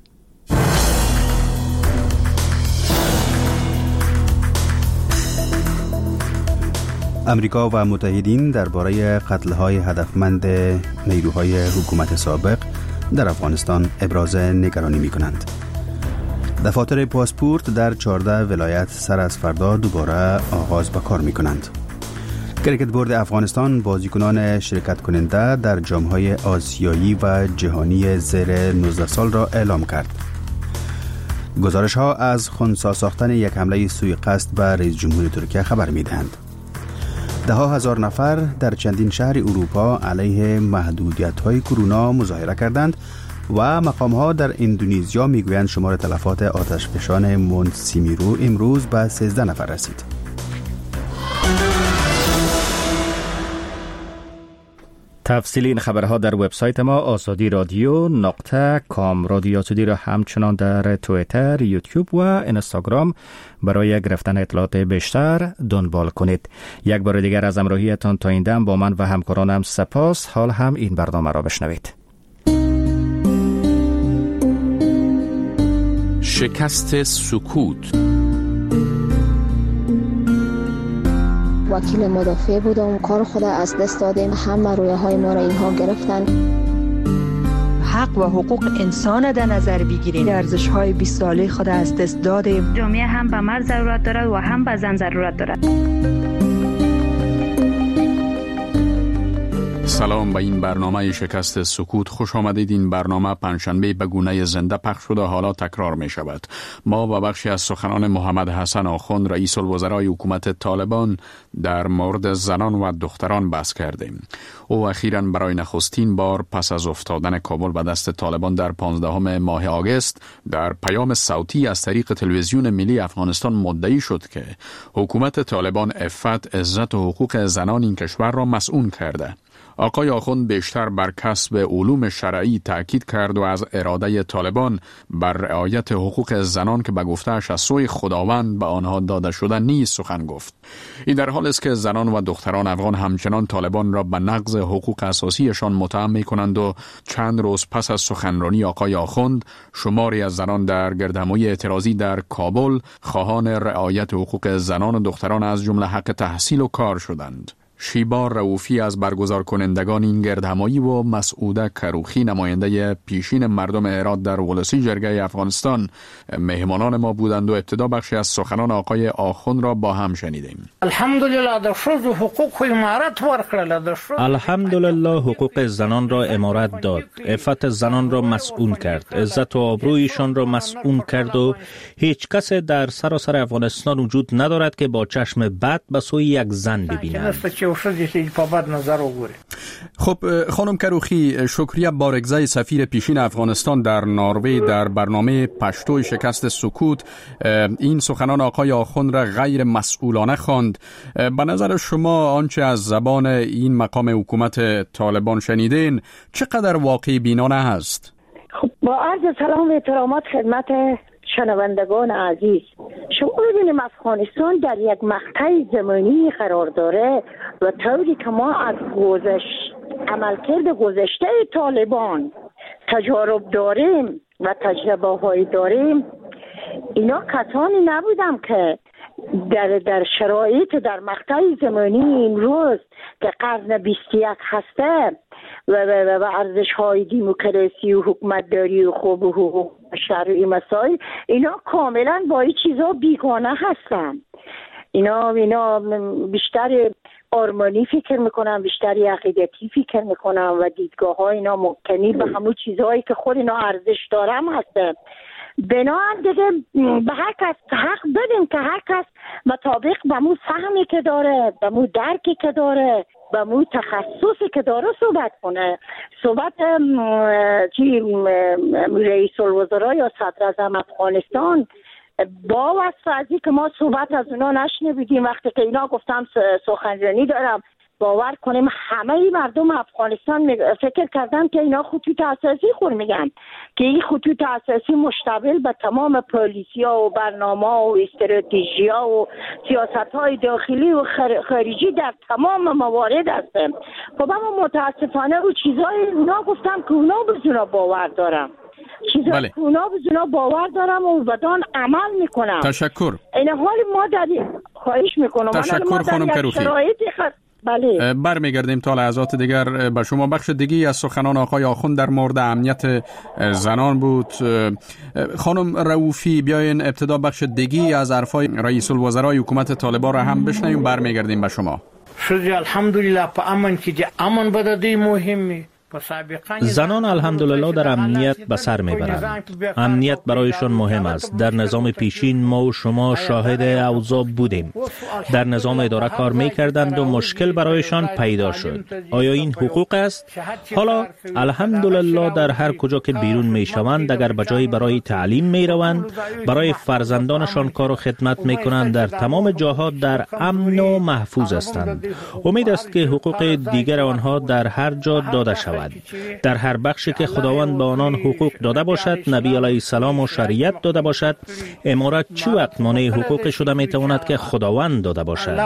امریکا و متحدین درباره قتل‌های هدفمند نیروهای حکومت سابق در افغانستان ابراز نگرانی می‌کنند. دفاتر پاسپورت در 14 ولایت سر از فردا دوباره آغاز به کار می‌کنند. کریکت بورد افغانستان بازیکنان شرکت کننده در جام‌های آسیایی و جهانی زیر 19 سال را اعلام کرد. گزارش‌ها از خنثی ساختن یک حمله سوی قصد به رئیس جمهور ترکیه خبر می‌دهند. ده ها هزار نفر در چندین شهر اروپا علیه محدودیت‌های کرونا مظاهره کردند و مقام‌ها در اندونزیا میگویند شمار تلفات آتشفشان مونت سیمیرو امروز به 13 نفر رسید. تفصیل این خبرها در وبسایت ما azadi.radio.com. رادیو آزادی را همچنان در توییتر، یوتیوب و اینستاگرام برای گرفتن اطلاعات بیشتر دنبال کنید. یک بار دیگر از همراهیتان تا این دم با من و همکارانم سپاس. حال هم این برنامه را بشنوید. شکست سکوت. وکیل مدافع بودم، کار خود از دست دادیم، همه رویاهای ما را اینها گرفتن. حق و حقوق انسان در نظر بگیریم. ارزش‌های 20 ساله خود از دست دادیم. جامعه هم به مرد ضرورت دارد و هم به زن ضرورت دارد. سلام به این برنامه شکست سکوت خوش آمدید. این برنامه پنجشنبه به گونه زنده پخش شده، حالا تکرار می شود. ما با بخشی از سخنان محمد حسن آخوند رئیس الوزرای حکومت طالبان در مورد زنان و دختران بحث کردیم. او اخیراً برای نخستین بار پس از افتادن کابل به دست طالبان در 15 ماه آگوست در پیام صوتی از طریق تلویزیون ملی افغانستان مدعی شد که حکومت طالبان عفت، عزت و حقوق زنان این کشور را مسئول کرده. آقای آخوند بیشتر بر کسب علوم شرعی تاکید کرد و از اراده طالبان بر رعایت حقوق زنان که به گفته‌اش از سوی خداوند به آنها داده شده نیز سخن گفت. این در حال است که زنان و دختران افغان همچنان طالبان را به نقض حقوق اساسیشان متهم می‌کنند و چند روز پس از سخنرانی آقای آخوند شماری از زنان در گردهمایی اعتراضی در کابل خواهان رعایت حقوق زنان و دختران از جمله حق تحصیل و کار شدند. شیبا رؤوفی از برگزار کنندگان این گردهمایی و مسعوده کروخی نماینده پیشین مردم هرات در ولسی جرگه افغانستان مهمانان ما بودند و ابتدا بخشی از سخنان آقای آخوند را با هم شنیدیم. الحمدلله در ښځو حقوق امارت ورکړل. الحمدلله حقوق زنان را امارت داد، عفت زنان را مسئول کرد، عزت و آبرویشان را مسئول کرد و هیچ کس در سراسر افغانستان وجود ندارد که با چشم بد به سوی یک زن ببیند. خب خانم کروخی، شکریه بارگزای سفیر پیشین افغانستان در نروژ در برنامه پشتو شکست سکوت این سخنان آقای آخوند را غیر مسئولانه خواند. به نظر شما آنچه از زبان این مقام حکومت طالبان شنیدین چقدر واقعی بینانه هست؟ خب با عرض سلام و احترامات خدمت شنوندگان عزیز، شما ببینیم افغانستان در یک مقطع زمانی قرار داره و طوری که ما از عملکرد گذشته طالبان تجارب داریم و تجربه های داریم، اینا کسانی نبودم که در شرایط در مقطع زمانی امروز که قرن 21 هسته و ارزش‌های دموکراسی و حکومتداری و خوب و حقوق شرعی مسائل، اینا کاملا با این چیزا بیگانه هستن. اینا بیشتر آرمانی فکر میکنم، بیشتر عقیدتی فکر میکنم و دیدگاه ها اینا مبتنی به همون چیزهایی که خود اینا ارزش دارم هستن. بنابراین دیگه به هر کس حق بدیم که هر کس مطابق به مو فهمی که داره، به مو درکی که داره، به مو تخصصی که داره صحبت کنه. صحبت رئیس الوزراء یا صدر اعظم افغانستان با واسطه از که ما صحبت از اونا نشنیدیم، وقتی که اینا گفتم سخنرانی دارم، باور کنیم همه مردم افغانستان فکر کردن که اینا خطوط اساسی خور میگن که این خطوط اساسی مشتمل به تمام پالیسی‌ها و برنامه‌ها و استراتژی‌ها و سیاست‌های داخلی و خارجی در تمام موارد هستن. خب اما متاسفانه رو چیزای اونا گفتم که اونا بزرگ باور دارم، چیزایی که اونا بزرگ باور دارم و بدان عمل میکنم. تشکر. این حال ما در خواهش میکنم. تشکر خانم کروخی. بله. برمیگردیم تا لحظات دیگر به شما. بخش دیگی از سخنان آقای آخوند در مورد امنیت زنان بود. خانم رؤوفی، بیاین ابتدا بخش دیگی از حرفای رئیس الوزرای حکومت طالبان را هم بشنویم، برمیگردیم به شما. شدی الحمدلله په امن کې دي، امن به د دې مهمه. زنان الحمدلله در امنیت به سر میبرند. امنیت برایشان مهم است. در نظام پیشین ما و شما شاهد اوضاع بودیم. در نظام اداره کار میکردند و مشکل برایشان پیدا شد. آیا این حقوق است؟ حالا الحمدلله در هر کجا که بیرون میشوند، اگر بجای برای تعلیم میروند، برای فرزندانشان کار و خدمت میکنند، در تمام جاها در امن و محفوظ هستند. امید است که حقوق دیگر آنها در هر جا داده شود. در هر بخشی که خداوند به آنان حقوق داده باشد، نبی علیه السلام و شریعت داده باشد، امارت چی وقت مانع حقوق شده میتواند که خداوند داده باشد؟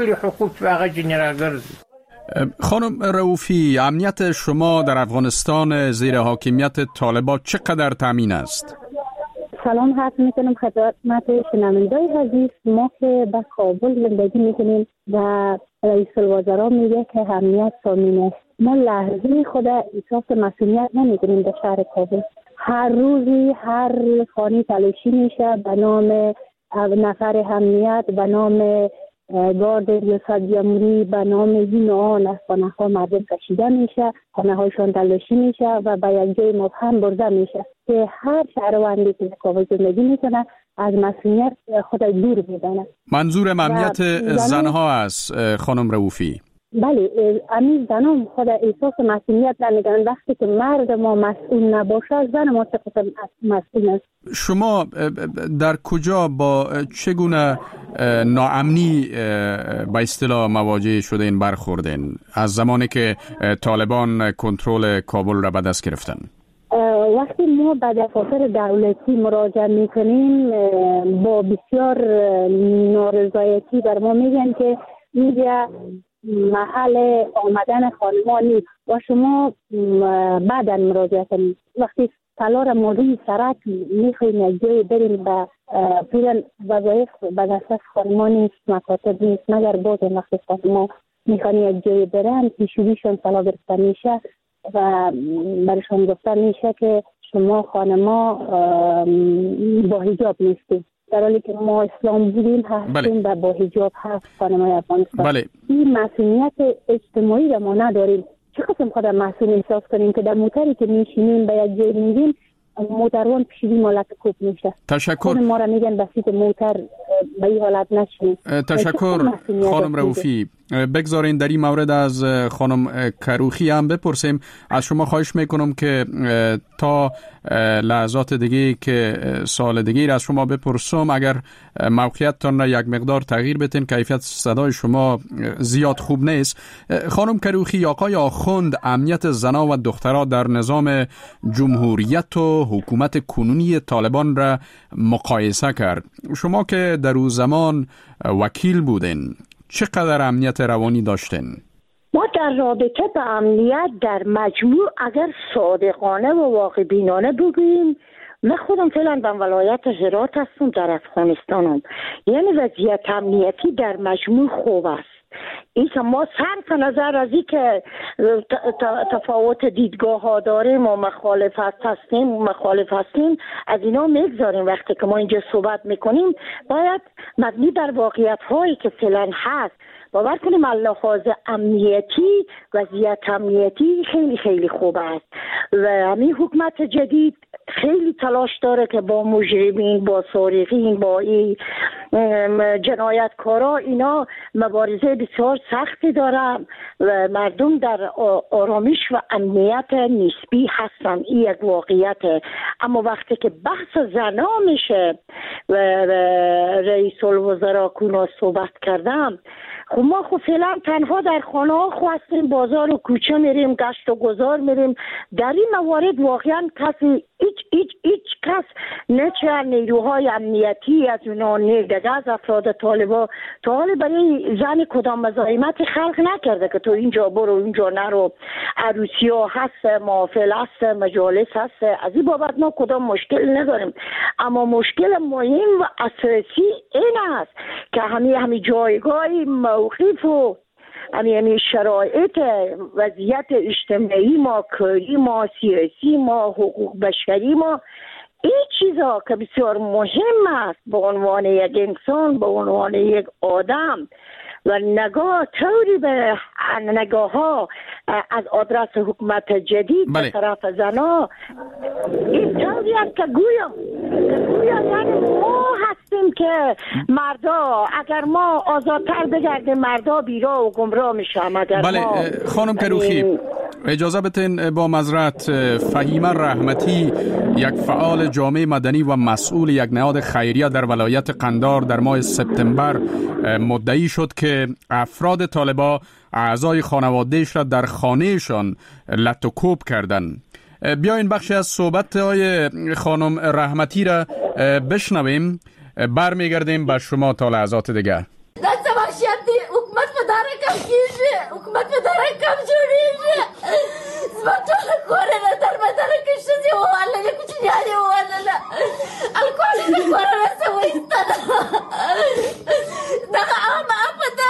خانم رؤوفی، امنیت شما در افغانستان زیر حاکمیت طالبان چقدر تامین است؟ سلام عرض میکنم خدمت شنوندگان عزیز. ما که به کابل زندگی میکنیم و رئیس الوزراء میگه که امنیت تامین است، ما لحظه خود احساس مسئولیت نمیکنیم در شهر کابل. هر روزی هر خانه تلاشی میشه به نام نفر امنیت، به نام گارد ریاست جمهوری، به نام این و آن از خانه ها مردم کشیده میشه، خانه هایشان تلاشی میشه و به یک جای مبهم برده میشه که هر شهروندی که در کابل زندگی میکنه از مسئولیت خود دور میدانه. منظور امنیت زنها است خانم رؤوفی؟ بله، امید زنان خود احساس مسئولیت نمیدن. وقتی که مرد ما مسئول نباشه، زن ما چقدر مسئول است. شما در کجا با چگونه ناامنی به اصطلاح مواجه شدین، برخوردین از زمانی که طالبان کنترل کابل را به دست گرفتن؟ وقتی ما به دفاتر دولتی مراجعه میکنیم با بسیار نارضایتی بر ما میگن که اینجا محل آمدن خانمان نیست و شما بعدا مراجعه کنید. وقتی تلار موضوعی سرک میخواییم یک جای بریم به فیلن وظایف به دست خانمان نیست، مکاتب نیست، مگر باز وقتی ما میخواییم یک جای برن پیشویشون سلا گرفته میشه و برشان گفته میشه که شما خانما با حجاب نیستید، در حالی که ما اسلام بودیم هستیم و با حجاب هست خانمای افغانستان. بله. این مسئولیت اجتماعی را ما نداریم. چه قسم خود مسئول احساس کنیم که در موتری که میشینیم به یک جای میگیم موتروان پیشوی مالک کوب میشه. تشکر. ما را میگن بسیط موتر به این حالت نشینیم. تشکر خانم رؤوفی. بگذارین در این مورد از خانم کروخی هم بپرسیم. از شما خواهش میکنم که تا لحظات دیگه که سال دیگه از شما بپرسم، اگر موقعیتتان را یک مقدار تغییر بدین، کیفیت صدای شما زیاد خوب نیست. خانم کروخی، آقای آخوند امنیت زنان و دخترها در نظام جمهوریت و حکومت کنونی طالبان را مقایسه کرد. شما که در اون زمان وکیل بودین، چقدر امنیت روانی داشتین؟ ما در رابطه به امنیت در مجموع اگر صادقانه و واقع بینانه بگوییم، من خودم فعلا به ولایت هرات هستم در افغانستانم، یعنی وضعیت امنیتی در مجموع خوب است. این که ما صرف نظر از این که تفاوت دیدگاه ها داریم و مخالف هستیم از اینا میگذاریم. وقتی که ما اینجا صحبت میکنیم باید مبنی بر واقعیت هایی که فعلا هست. باور کنیم لحاظ امنیتی، وضعیت امنیتی خیلی خیلی خوب است و همین حکومت جدید خیلی تلاش داره که با مجرمین، با سارقین، با این جنایتکارا اینا مبارزه بسیار سختی دارن و مردم در آرامش و امنیت نسبی هستن. این یک واقعیته. اما وقتی که بحث زنا میشه و رئیس الوزراء کونا صحبت کردم، خب ما خب فعلا تنها در خانه ها هستیم، بازار و کوچه میریم، گشت و گذار میریم. در این موارد واقعا کسی هیچ کس نه چه نیروهای امنیتی از اونا نه دیگه از افراد طالبا تا حال برای زن کدام مزاحمت خلق نکرده که تو اینجا برو اینجا نرو. عروسی ها هست، محافل هست، مجالس هست. از این بابت ما کدام مشکل نداریم. اما مشکل مهم و اساسی این است که همین جایگاه موقف و همین شرایط وضعیت اجتماعی ما، کاری ما، سیاسی ما، حقوق بشری ما، این چیزا که بسیار مهم است به عنوان یک انسان، به عنوان یک آدم و نگاه طوری به نگاه ها از آدرس حکومت جدید به طرف زنا این طوری است که گویا یعنی ما هستیم که مردا اگر ما آزادتر بگردیم مردا بیرا و گمراه میشم. اگر خانم کروخی اجازه بتین با معذرت، فهیمه رحمتی یک فعال جامعه مدنی و مسئول یک نهاد خیریه در ولایت قندار در ماه سپتامبر مدعی شد که افراد طالبا اعضای خانوادهش را در خانهشان لت و کوب کردن. بیاین بخشی از صحبت های خانم رحمتی را بشنویم، برمیگردیم به شما تا لحظات دیگه. دست وحشیتی حکومت پدره کم کیشه، حکومت پدره کم جوریشه. زبطول کوره ندر مدره کشتی و والا یه کچی نیاری و والا الکولی نکوره رسه و ایستانا دقا آما پده.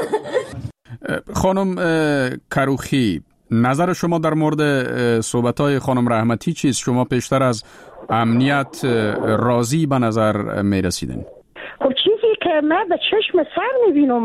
خانم کروخی، نظر شما در مورد صحبت‌های خانم رحمتی چیست؟ شما پیشتر از امنیت راضی به نظر می رسیدن؟ خب چیزی که من به چشم سر میبینم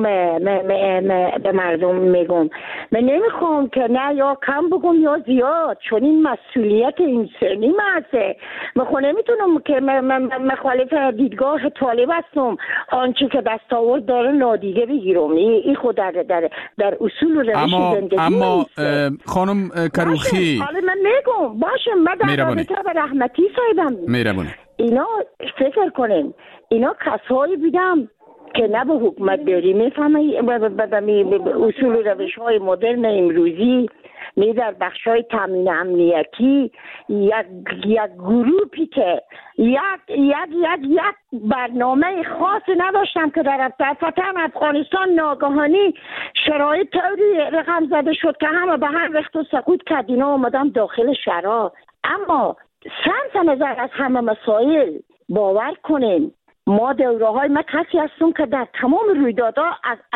به مردم میگم، من نمیخوام که نه یا کم بگم یا زیاد، چون این مسئولیت انسانی محضه. من خود نمیتونم که مخالف دیدگاه طالب هستم آنچه که دستاورد داره نادیده بگیرم. این خود در اصول و روش زندگی اما خانم کروخی حالا من میگم باشه، من در رابطه به رحمتی سایدم اینا فکر کنیم اینا کسایی بیدم که نه به حکومت داری میفهمه به اصول و روش های مدرن امروزی، نه در بخش های تامین امنیتی یک گروپی که یک برنامه خاصی نداشتم که در فتن افغانستان ناگهانی شرایط طوری رقم زده شد که همه به هم رخت و سقوط کرد، اینا آمدن داخل شهرها. اما صرف نظر از همه مسائل باور کنین ما دوره‌های ما کسی هستم که در تمام رویدادها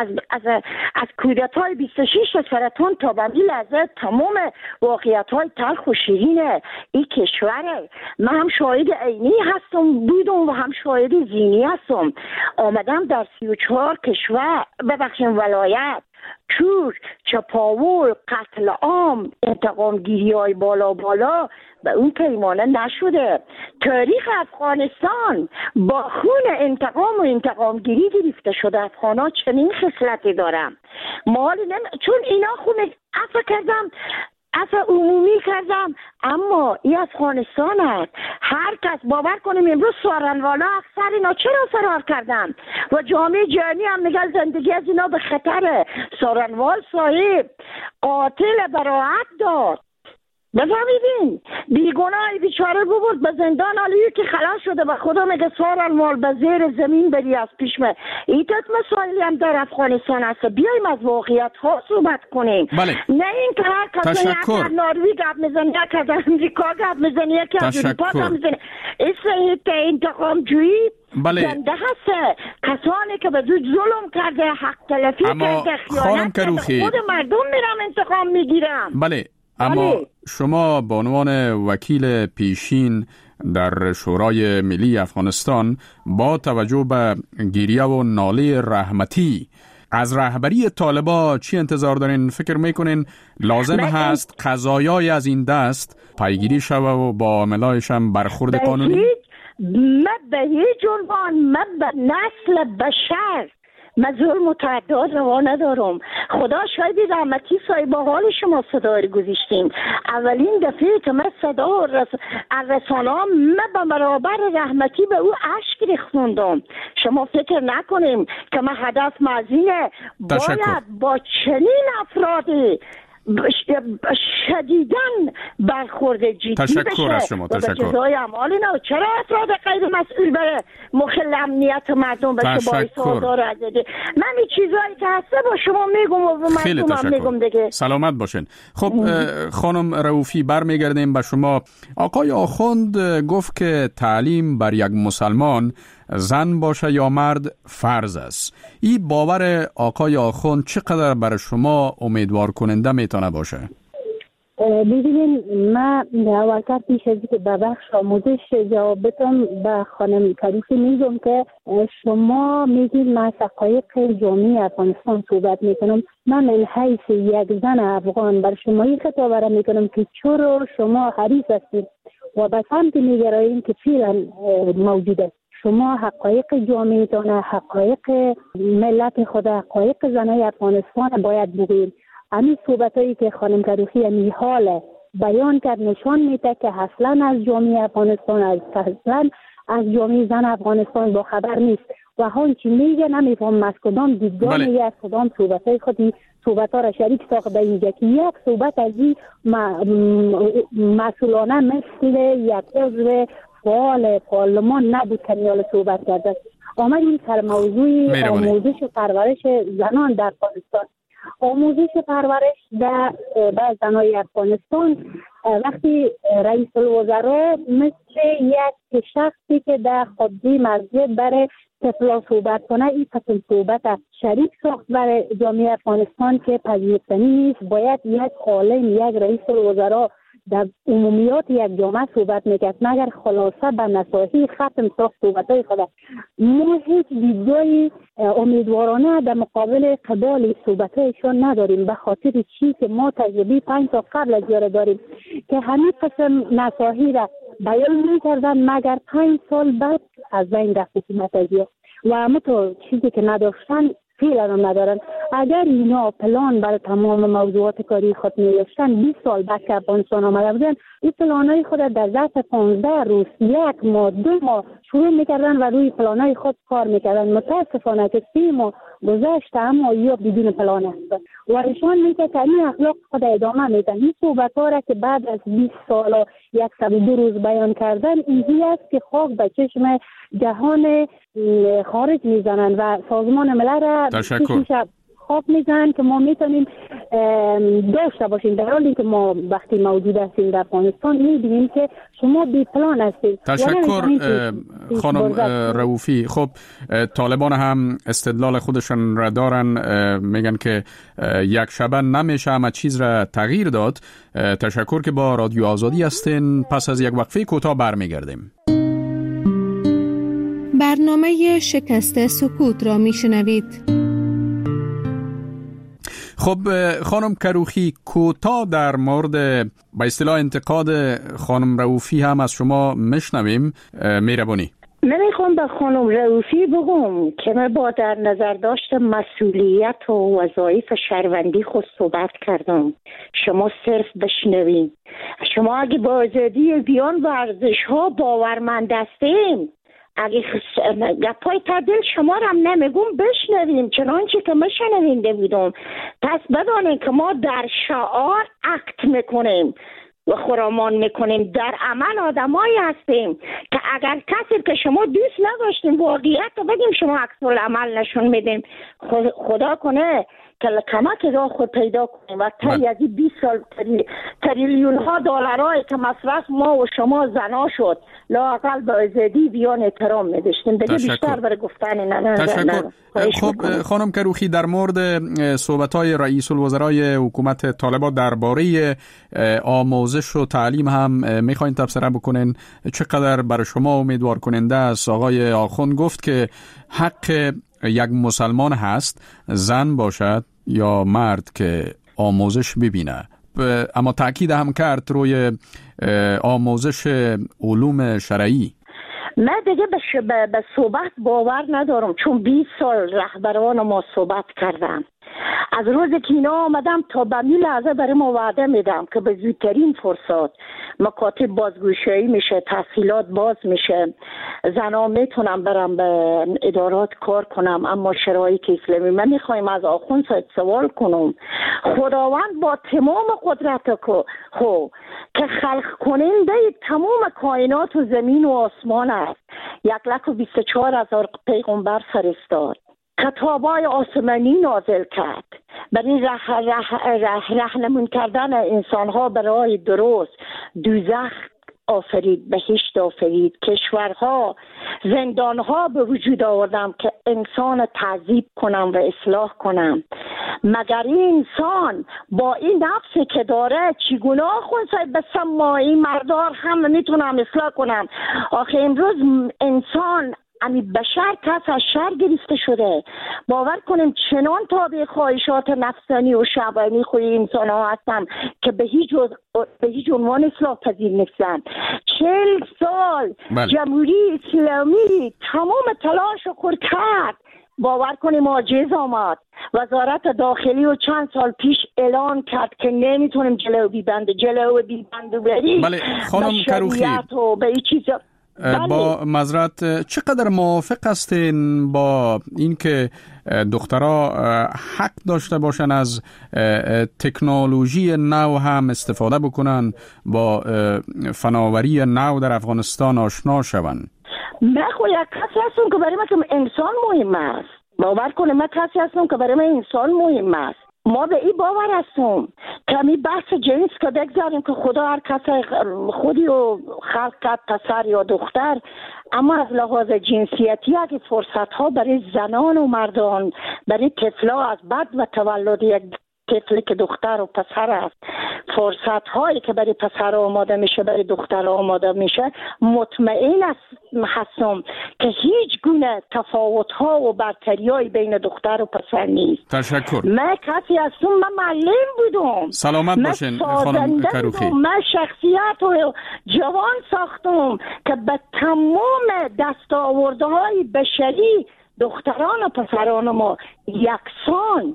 از کودتای 26 سرطان تا به این لحظه تمام واقعیت‌های تلخ و شیرین این کشور من هم شاهد عینی هستم بودم و هم شاهد ذهنی هستم. آمدم در 34 کشور ببخشید ولایت چور، چپاول، قتل عام، انتقام گیری های بالا به اون پیمانه نشده. تاریخ افغانستان با خون انتقام و انتقام گیری گرفته شده. افغانا چنین خصلتی دارم چون اینا خون عفو کردم، عفو عمومی کردم، اما این افغانستان است. هر کس باور کنیم امروز سارنوالا اکثر اینا چرا فرار کردن و جامعه جهانی هم میگن زندگی از اینا به خطره. سارنوال صاحب قاتل براعت داد، بفهمیدین بیگناهی بیچاره ببرد به زندان، علیه که خلاص شده به خدا میگه سارنوال به زیر زمین بری از پیشمه. ایتت مسائلی هم در افغانستان هست. بیاییم از واقعیت ها صحبت کنیم. نه این که هر کس یک نروژ گپ میزنه، یک از امریکا گپ میزنه، یکی از اروپا گپ میزنه. این انتقام جویی زنده هست، کسانی که به زود ظلم کرده، حق تلفی کرده، خیانت کرده، خود مردم میرم انتقام میگیرم. بله، اما شما به عنوان وکیل پیشین در شورای ملی افغانستان با توجه به گریه و ناله رحمتی از رهبری طالبا چی انتظار دارین؟ فکر میکنین لازم هست قضایای از این دست پیگیری شوه و با عاملایش هم برخورد قانونی؟ به هیچ عنوان به نسل بشر من ظلم و تعداد روا ندارم. خدا شاید رحمتی صاحب حال شما صدا رو گذاشتیم. اولین دفعه که من صدا رسانه من به برابر رحمتی به او اشک ریختوندم. شما فکر نکنیم که من هدف مازینه باید با چنین افرادی شدیداً برخورد جدی تشکر از شما. تشکر. جزای اعمال نه. چرا افراد غیر مسئول بره مخل امنیت مردم بشه باعث آزار و اذیت؟ من این چیزایی که هسته با شما میگم و مردم هم میگم دیگه. سلامت باشین. خب خانم رؤوفی برمیگردیم به شما. آقای آخوند گفت که تعلیم بر یک مسلمان زن باشه یا مرد فرض است. این باور آقای آخوند چقدر برای شما امیدوار کننده میتونه باشه؟ ببینید من اولتر پیش از که به بخش آموزش جواب بدم به خانم کروفی میگم که شما میگید من حقایق جامعه افغانستان صحبت میکنم. من من حیث یک زن افغان بر شما این خطاب را میکنم که چرا شما حریص هستید و به سمت میگرایید که فعلا موجود است. شما حقایق جامعه دانه، حقایق ملت خود، حقایق زنای افغانستان باید بگویید. همین صحبتایی که خانم کروخی همی حال بیان کرد نشان میده که اصلا از جامعه افغانستان، اصلا از جامعه زن افغانستان با خبر نیست و هان چی میگه نمیفهم از کدام دیدگاه میگه، از کدام صحبتای خودی صحبتها را شریک ساخته اینجا که یک صحبت از این مسئولانه مثل یک عضو فعال پارلمان نبود که نیال صحبت کرده. آمدیم سر موضوع آموزش و پرورش زنان در افغانستان. آموزش پرورش در زنای افغانستان وقتی رئیس الوزراء مثل یک شخصی که در خودی مسجد برای طفلا صحبت کنه این قسم صحبت شریک ساخت برای جامعه افغانستان که پذیرفتنی نیست. باید یک عالم، یک رئیس الوزراء در عمومیات یک جامعه صحبت میکرد مگر خلاصه به نصاحی ختم ساخت صحبتهای خود. ما هیچ دیدگاهی امیدوارانه در مقابل قبال صحبتهایشان نداریم به خاطر چی که ما تجربه 5 سال قبل از یاره داریم که همین قسم نصاحی را بیان میکردن مگر 5 سال بعد از بین رفت حکومت ازیا و همه تو چیزی که نداشتن فعلا هم ندارن. اگر اینا پلان برای تمام موضوعات کاری خود می‌داشتن 20 سال بعد که افغانستان آمده بودن این پلانای خود در ظرف 15 روز 1 ماه 2 ماه شروع میکردن و روی پلانای خود کار میکردن. متاسفانه که 3 ماه گذشته اما یا بدون پلان است و نشان میده که این اخلاق خود ادامه میدن. این صحبت‌ها را که بعد از 20 سال و 102 روز بیان کردن اینجوری است که خاک به چشم جهان خارج میزنن و سازمان ملل را خواب میزنن که ما میتونیم داشته باشیم در حالی که ما وقتی موجود هستیم در افغانستان میبینیم که شما بی پلان هستید. تشکر خانم رؤوفی. خب طالبان هم استدلال خودشون را دارن، میگن که یک شبه نمیشه همه چیز را تغییر داد. تشکر که با رادیو آزادی هستین. پس از یک وقفه کوتاه برمیگردیم. برنامه شکست سکوت را میشنوید. خب خانم کروخی کوتاه در مورد به اصطلاح انتقاد خانم رؤوفی هم از شما میشنویم. مهربانی. من میخوام به خانم رؤوفی بگم که من با در نظر داشت مسئولیت و وظایف شهروندی خود صحبت کردم. شما صرف بشنوین. شما اگه با آزادی بیان و ارزش ها باورمند هستین اگه گپای تعدیل شما رو هم نمیگم بشنویم چنانچه که من شنونده بودم. پس بدانیم که ما در شعار اکت میکنیم و خرامان میکنیم، در عمل آدمایی هستیم که اگر کسی که شما دوست نداشتیم واقعیت رو بگیم شما عکس العمل نشون میدیم. خدا کنه که کمک را خود پیدا کنیم و طی از 20 سال تریلیون ها دلارایی که مصرف ما و شما زنا شد لااقل به آزادی بیان احترام می‌داشتیم. دیگه بیشتر برای گفتن نه. تشکر. خب خانم کروخی، در مورد صحبت‌های رئیس الوزرای حکومت طالبان درباره آموزش و تعلیم هم می‌خواین تبصره بکنین. چقدر برای شما امیدوار کننده است؟ آقای آخوند گفت که حق یک مسلمان هست زن باشد یا مرد که آموزش ببینه، اما تاکید هم کرد روی آموزش علوم شرعی. من دیگه به صحبت باور ندارم، چون 20 سال رهبران ما صحبت کردم. از روز که اینا آمدم تا به می لحظه برای ما وعده میدم که به زودترین فرصت مکاتب بازگشایی میشه، تحصیلات باز میشه، زنا میتونم برم به ادارات کار کنم، اما شرایط اسلامی. من میخوایم از آخوند صاحب سوال کنم، خداوند با تمام قدرت که خلق کننده تمام کائنات و زمین و آسمان است، 124,000 پیغمبر فرستاد، کتابای آسمانی نازل کرد برای راهنمون کردن انسانها برای درست، دوزخ آفرید، بهشت آفرید، کشورها، زندانها به وجود آوردم که انسان تعذیب کنم و اصلاح کنم. مگر این انسان با این نفسی که داره چگونه خونسای به سمایی مردار هم میتونم اصلاح کنم؟ آخه امروز انسان بشر کس از شر گرفته شده. باور کنیم چنان تابع خواهشات نفسانی و شهوانی خوی انسان ها هستن که به هیچ عنوان اصلاح پذیر نیستن. 40 سال جمهوری اسلامی تمام تلاش رو کرد، باور کنیم عاجز آمد. وزارت داخلی و چند سال پیش اعلان کرد که نمیتونیم جلو بیبند بریم. بله خانم کروخی، و به این چیزا با معذرت چقدر موافق هستین با اینکه دخترها حق داشته باشن از تکنولوژی نو هم استفاده بکنن، با فناوری نو در افغانستان آشنا شوند؟ من یک کسی هستم که برای من انسان مهم است. باور کنه من کسی هستم که برای من انسان مهم است. ما به این باور هستم که می بحث جنس که بگذاریم که خدا هر کس خودی و خلق کرد، پسر یا دختر، اما از لحاظ جنسیتی اگه فرصت ها برای زنان و مردان، برای طفلا از بعد و تولد یک طفلی که دختر و پسر است، فرصت هایی که برای پسر آماده میشه برای دختر آماده میشه، مطمئن هستم که هیچ گونه تفاوت ها و برتری های بین دختر و پسر نیست. تشکر. من کسی هستم، من معلم بودم. سلامت باشین خانم کروخی. من شخصیت و جوان ساختم که به تمام دستاوردهای بشری دختران و پسران ما یکسان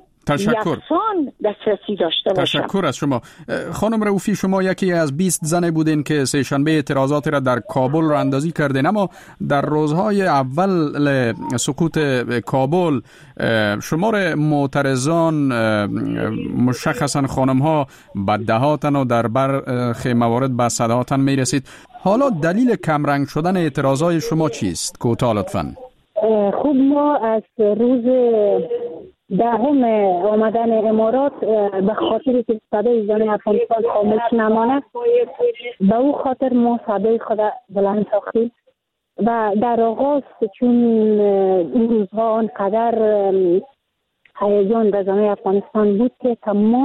دسترسی داشته باشم. تشکر از شما. خانم رؤوفی، شما یکی از 20 زن بودین که سه‌شنبه اعتراضات را در کابل راه اندازی کردین، اما در روزهای اول سقوط کابل شمار معترضان مشخصا خانم‌ها به دهاتن و در برخی موارد به صدهاتن میرسید. حالا دلیل کمرنگ شدن اعتراضات شما چیست؟ کوتاه لطفاً. خب ما از روز دهم آمدن امارات به خاطر که صدای زن افغانستان خاموش نماند، به او خاطر ما صدای خود بلند ساختیم و در آغاز چون این روزها آنقدر هیجان در زمین افغانستان بود که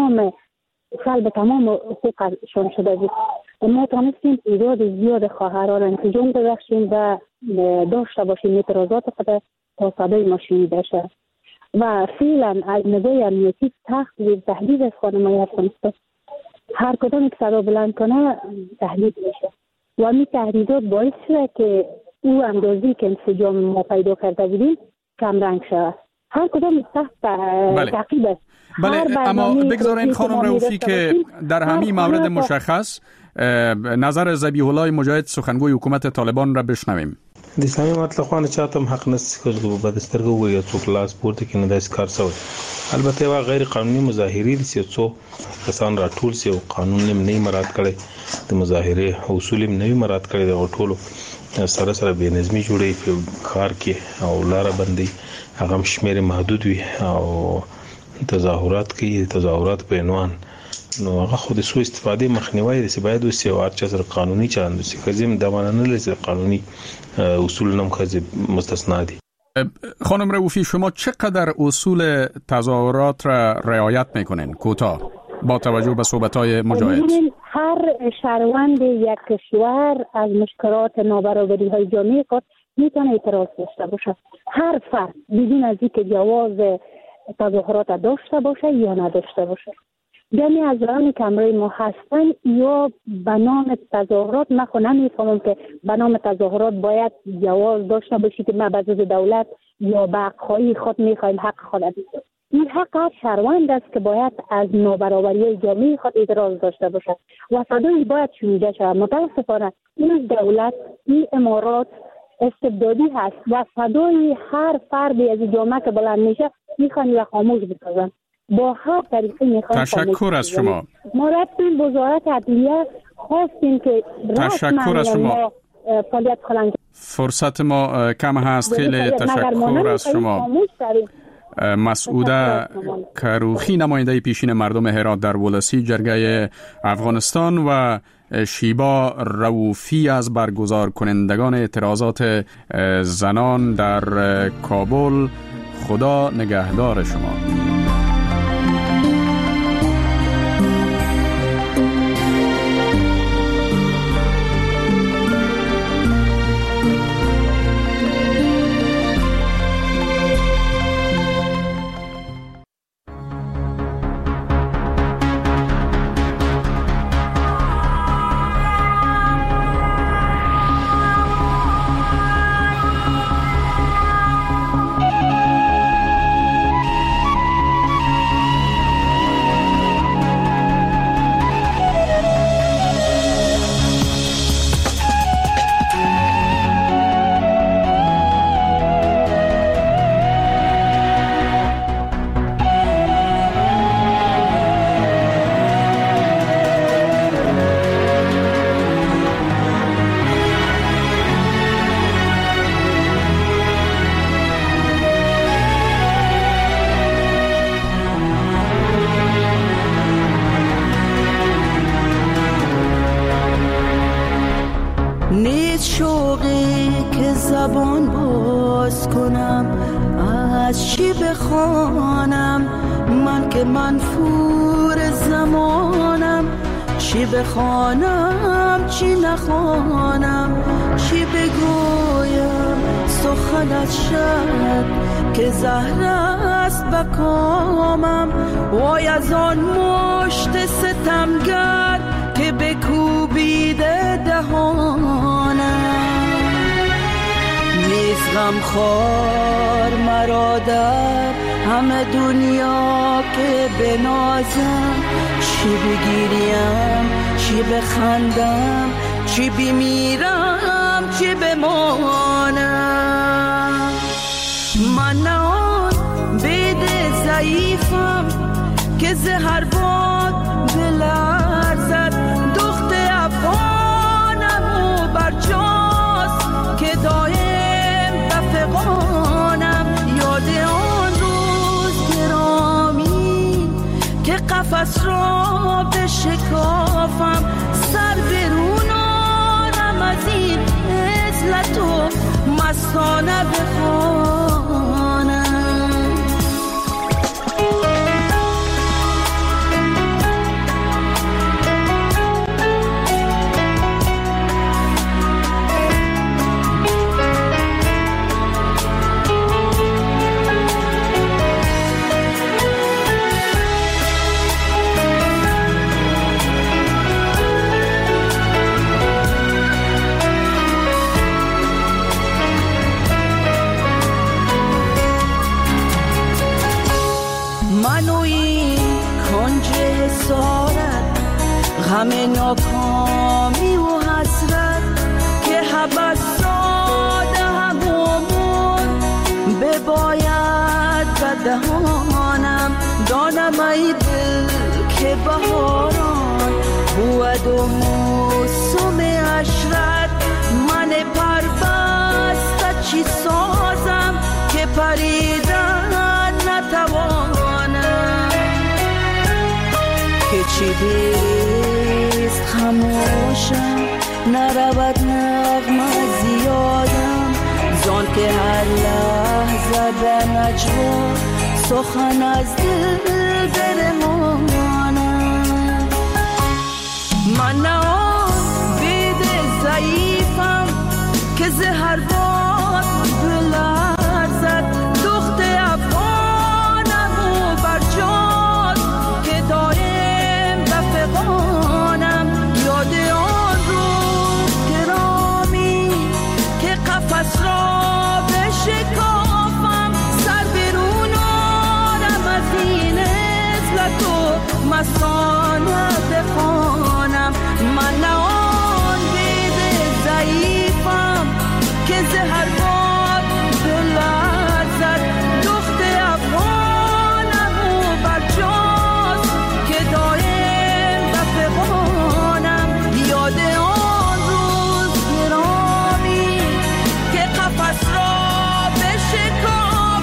سلب تمام حقوقشان شده بود، ما تانستیم تعداد زیاد خواهران انسجام ببخشیم و داشته باشیم اعتراضات خود تا صدای ماشینی بشه و فعلا از نگاه امنیتی تهدید از خانم‌های افغانستان، هر کدام یک صدا بلند کنه تهدید میشه و این تهدیدات باعث شده که او اندازی که انسجام ما پیدا کرده بودیم کمرنگ شود. هر کدام تحت تعقیب است. بله، اما بگذارین خانم رؤوفی که در همین مورد مشخص نظر ذبیح الله مجاهد سخنگوی حکومت طالبان را بشنویم. د اسلامي مطلقانه چاته هم حق نشته چې په دسترګو وي څوک لاس پورته کړي نه داسې کار شوی. البته یو غیر قانوني مظاهرې دي چې څو کسان راټول شي او قانون یې نه مراعات کړي، د مظاهرې اصول یې نه مراعات کړي، د ټولو سره بې نظمي جوړي په کار کې او لار بندي هغه شمیر محدود وي او تظاهرات کوي، تظاهرات په عنوان، نو هغه خو د سوء استفاده مخنیوي د باید وسی او هر چا سره قانوني چلند وسی. کزم د ماننه لزه قانونی اصول نم خزه مستثنا دي. خانم رؤوفی، شما چقدر اصول تظاهرات را رعایت میکنین؟ کوتاه با توجه به صحبت‌های مجاهد. هر شهروند یک کشور از مشکلات نابرابری‌های جامعه خود میتونه اعتراض داشته باشه. هر فرد بدون از اینکه جواز تظاهرات داشته باشه یا نداشته باشه. جمعی از ران که امروی ما هستن یا به نام تظاهرات، من خود نمیفهمم که به نام تظاهرات باید جواز داشته باشی که ما به جز دولت یا به حق‌های خود میخوایم حق خود بید. این حق هر شهروند است که باید از نابرابری جامعه خود اعتراض داشته باشد و صدایش باید شنیده شود. متاسفانه این دولت، این امارات استبدادی هست و صدای هر فردی از جامعه که بلند میشه میخوان و خاموش بسازن. با هر طریقی میخوان. تشکر از شما. ما رفتیم وزارت عدلیه خواستیم که تشکر از شما. فعالیت کنند. فرصت ما کم هست. خیلی تشکر از شما. مسعوده کروخی، نماینده پیشین مردم هرات در ولسی جرگه افغانستان، و شیبا رؤوفی از برگزار کنندگان اعتراضات زنان در کابل. خدا نگهدار شما. بخوانم چی نخوانم، چی بگویم سخنت شد که زهر است بکامم. وای از آن مشت ستمگر که بکوبیده دهانم. نیز غمخوار مرا در همه دنیا که بنازم، چی بگیریم چی بخندم، چی بمیرم چی بمانم. من نه آن بید ضعیفم که زهر باد بلرزد. دخت افغانم و برجاست که دایم بفغانم. یاد آن روز گرامی که قفس را بشکافم، سر برونانم از این عزلت و مستانه بخوانم. همه ناکامی و حسرت که حبس ساده همون بباید بدهانم. دانم ای دل که بهاران بود و موسم عشرت، من پربسته چی سازم که پریدن نتوانم. دیست خموشم نرود نغمه زیادم زان که هر لحظه به نجوا سخن از دل برمانم من نه بید ضعیفم که زهر باد بلند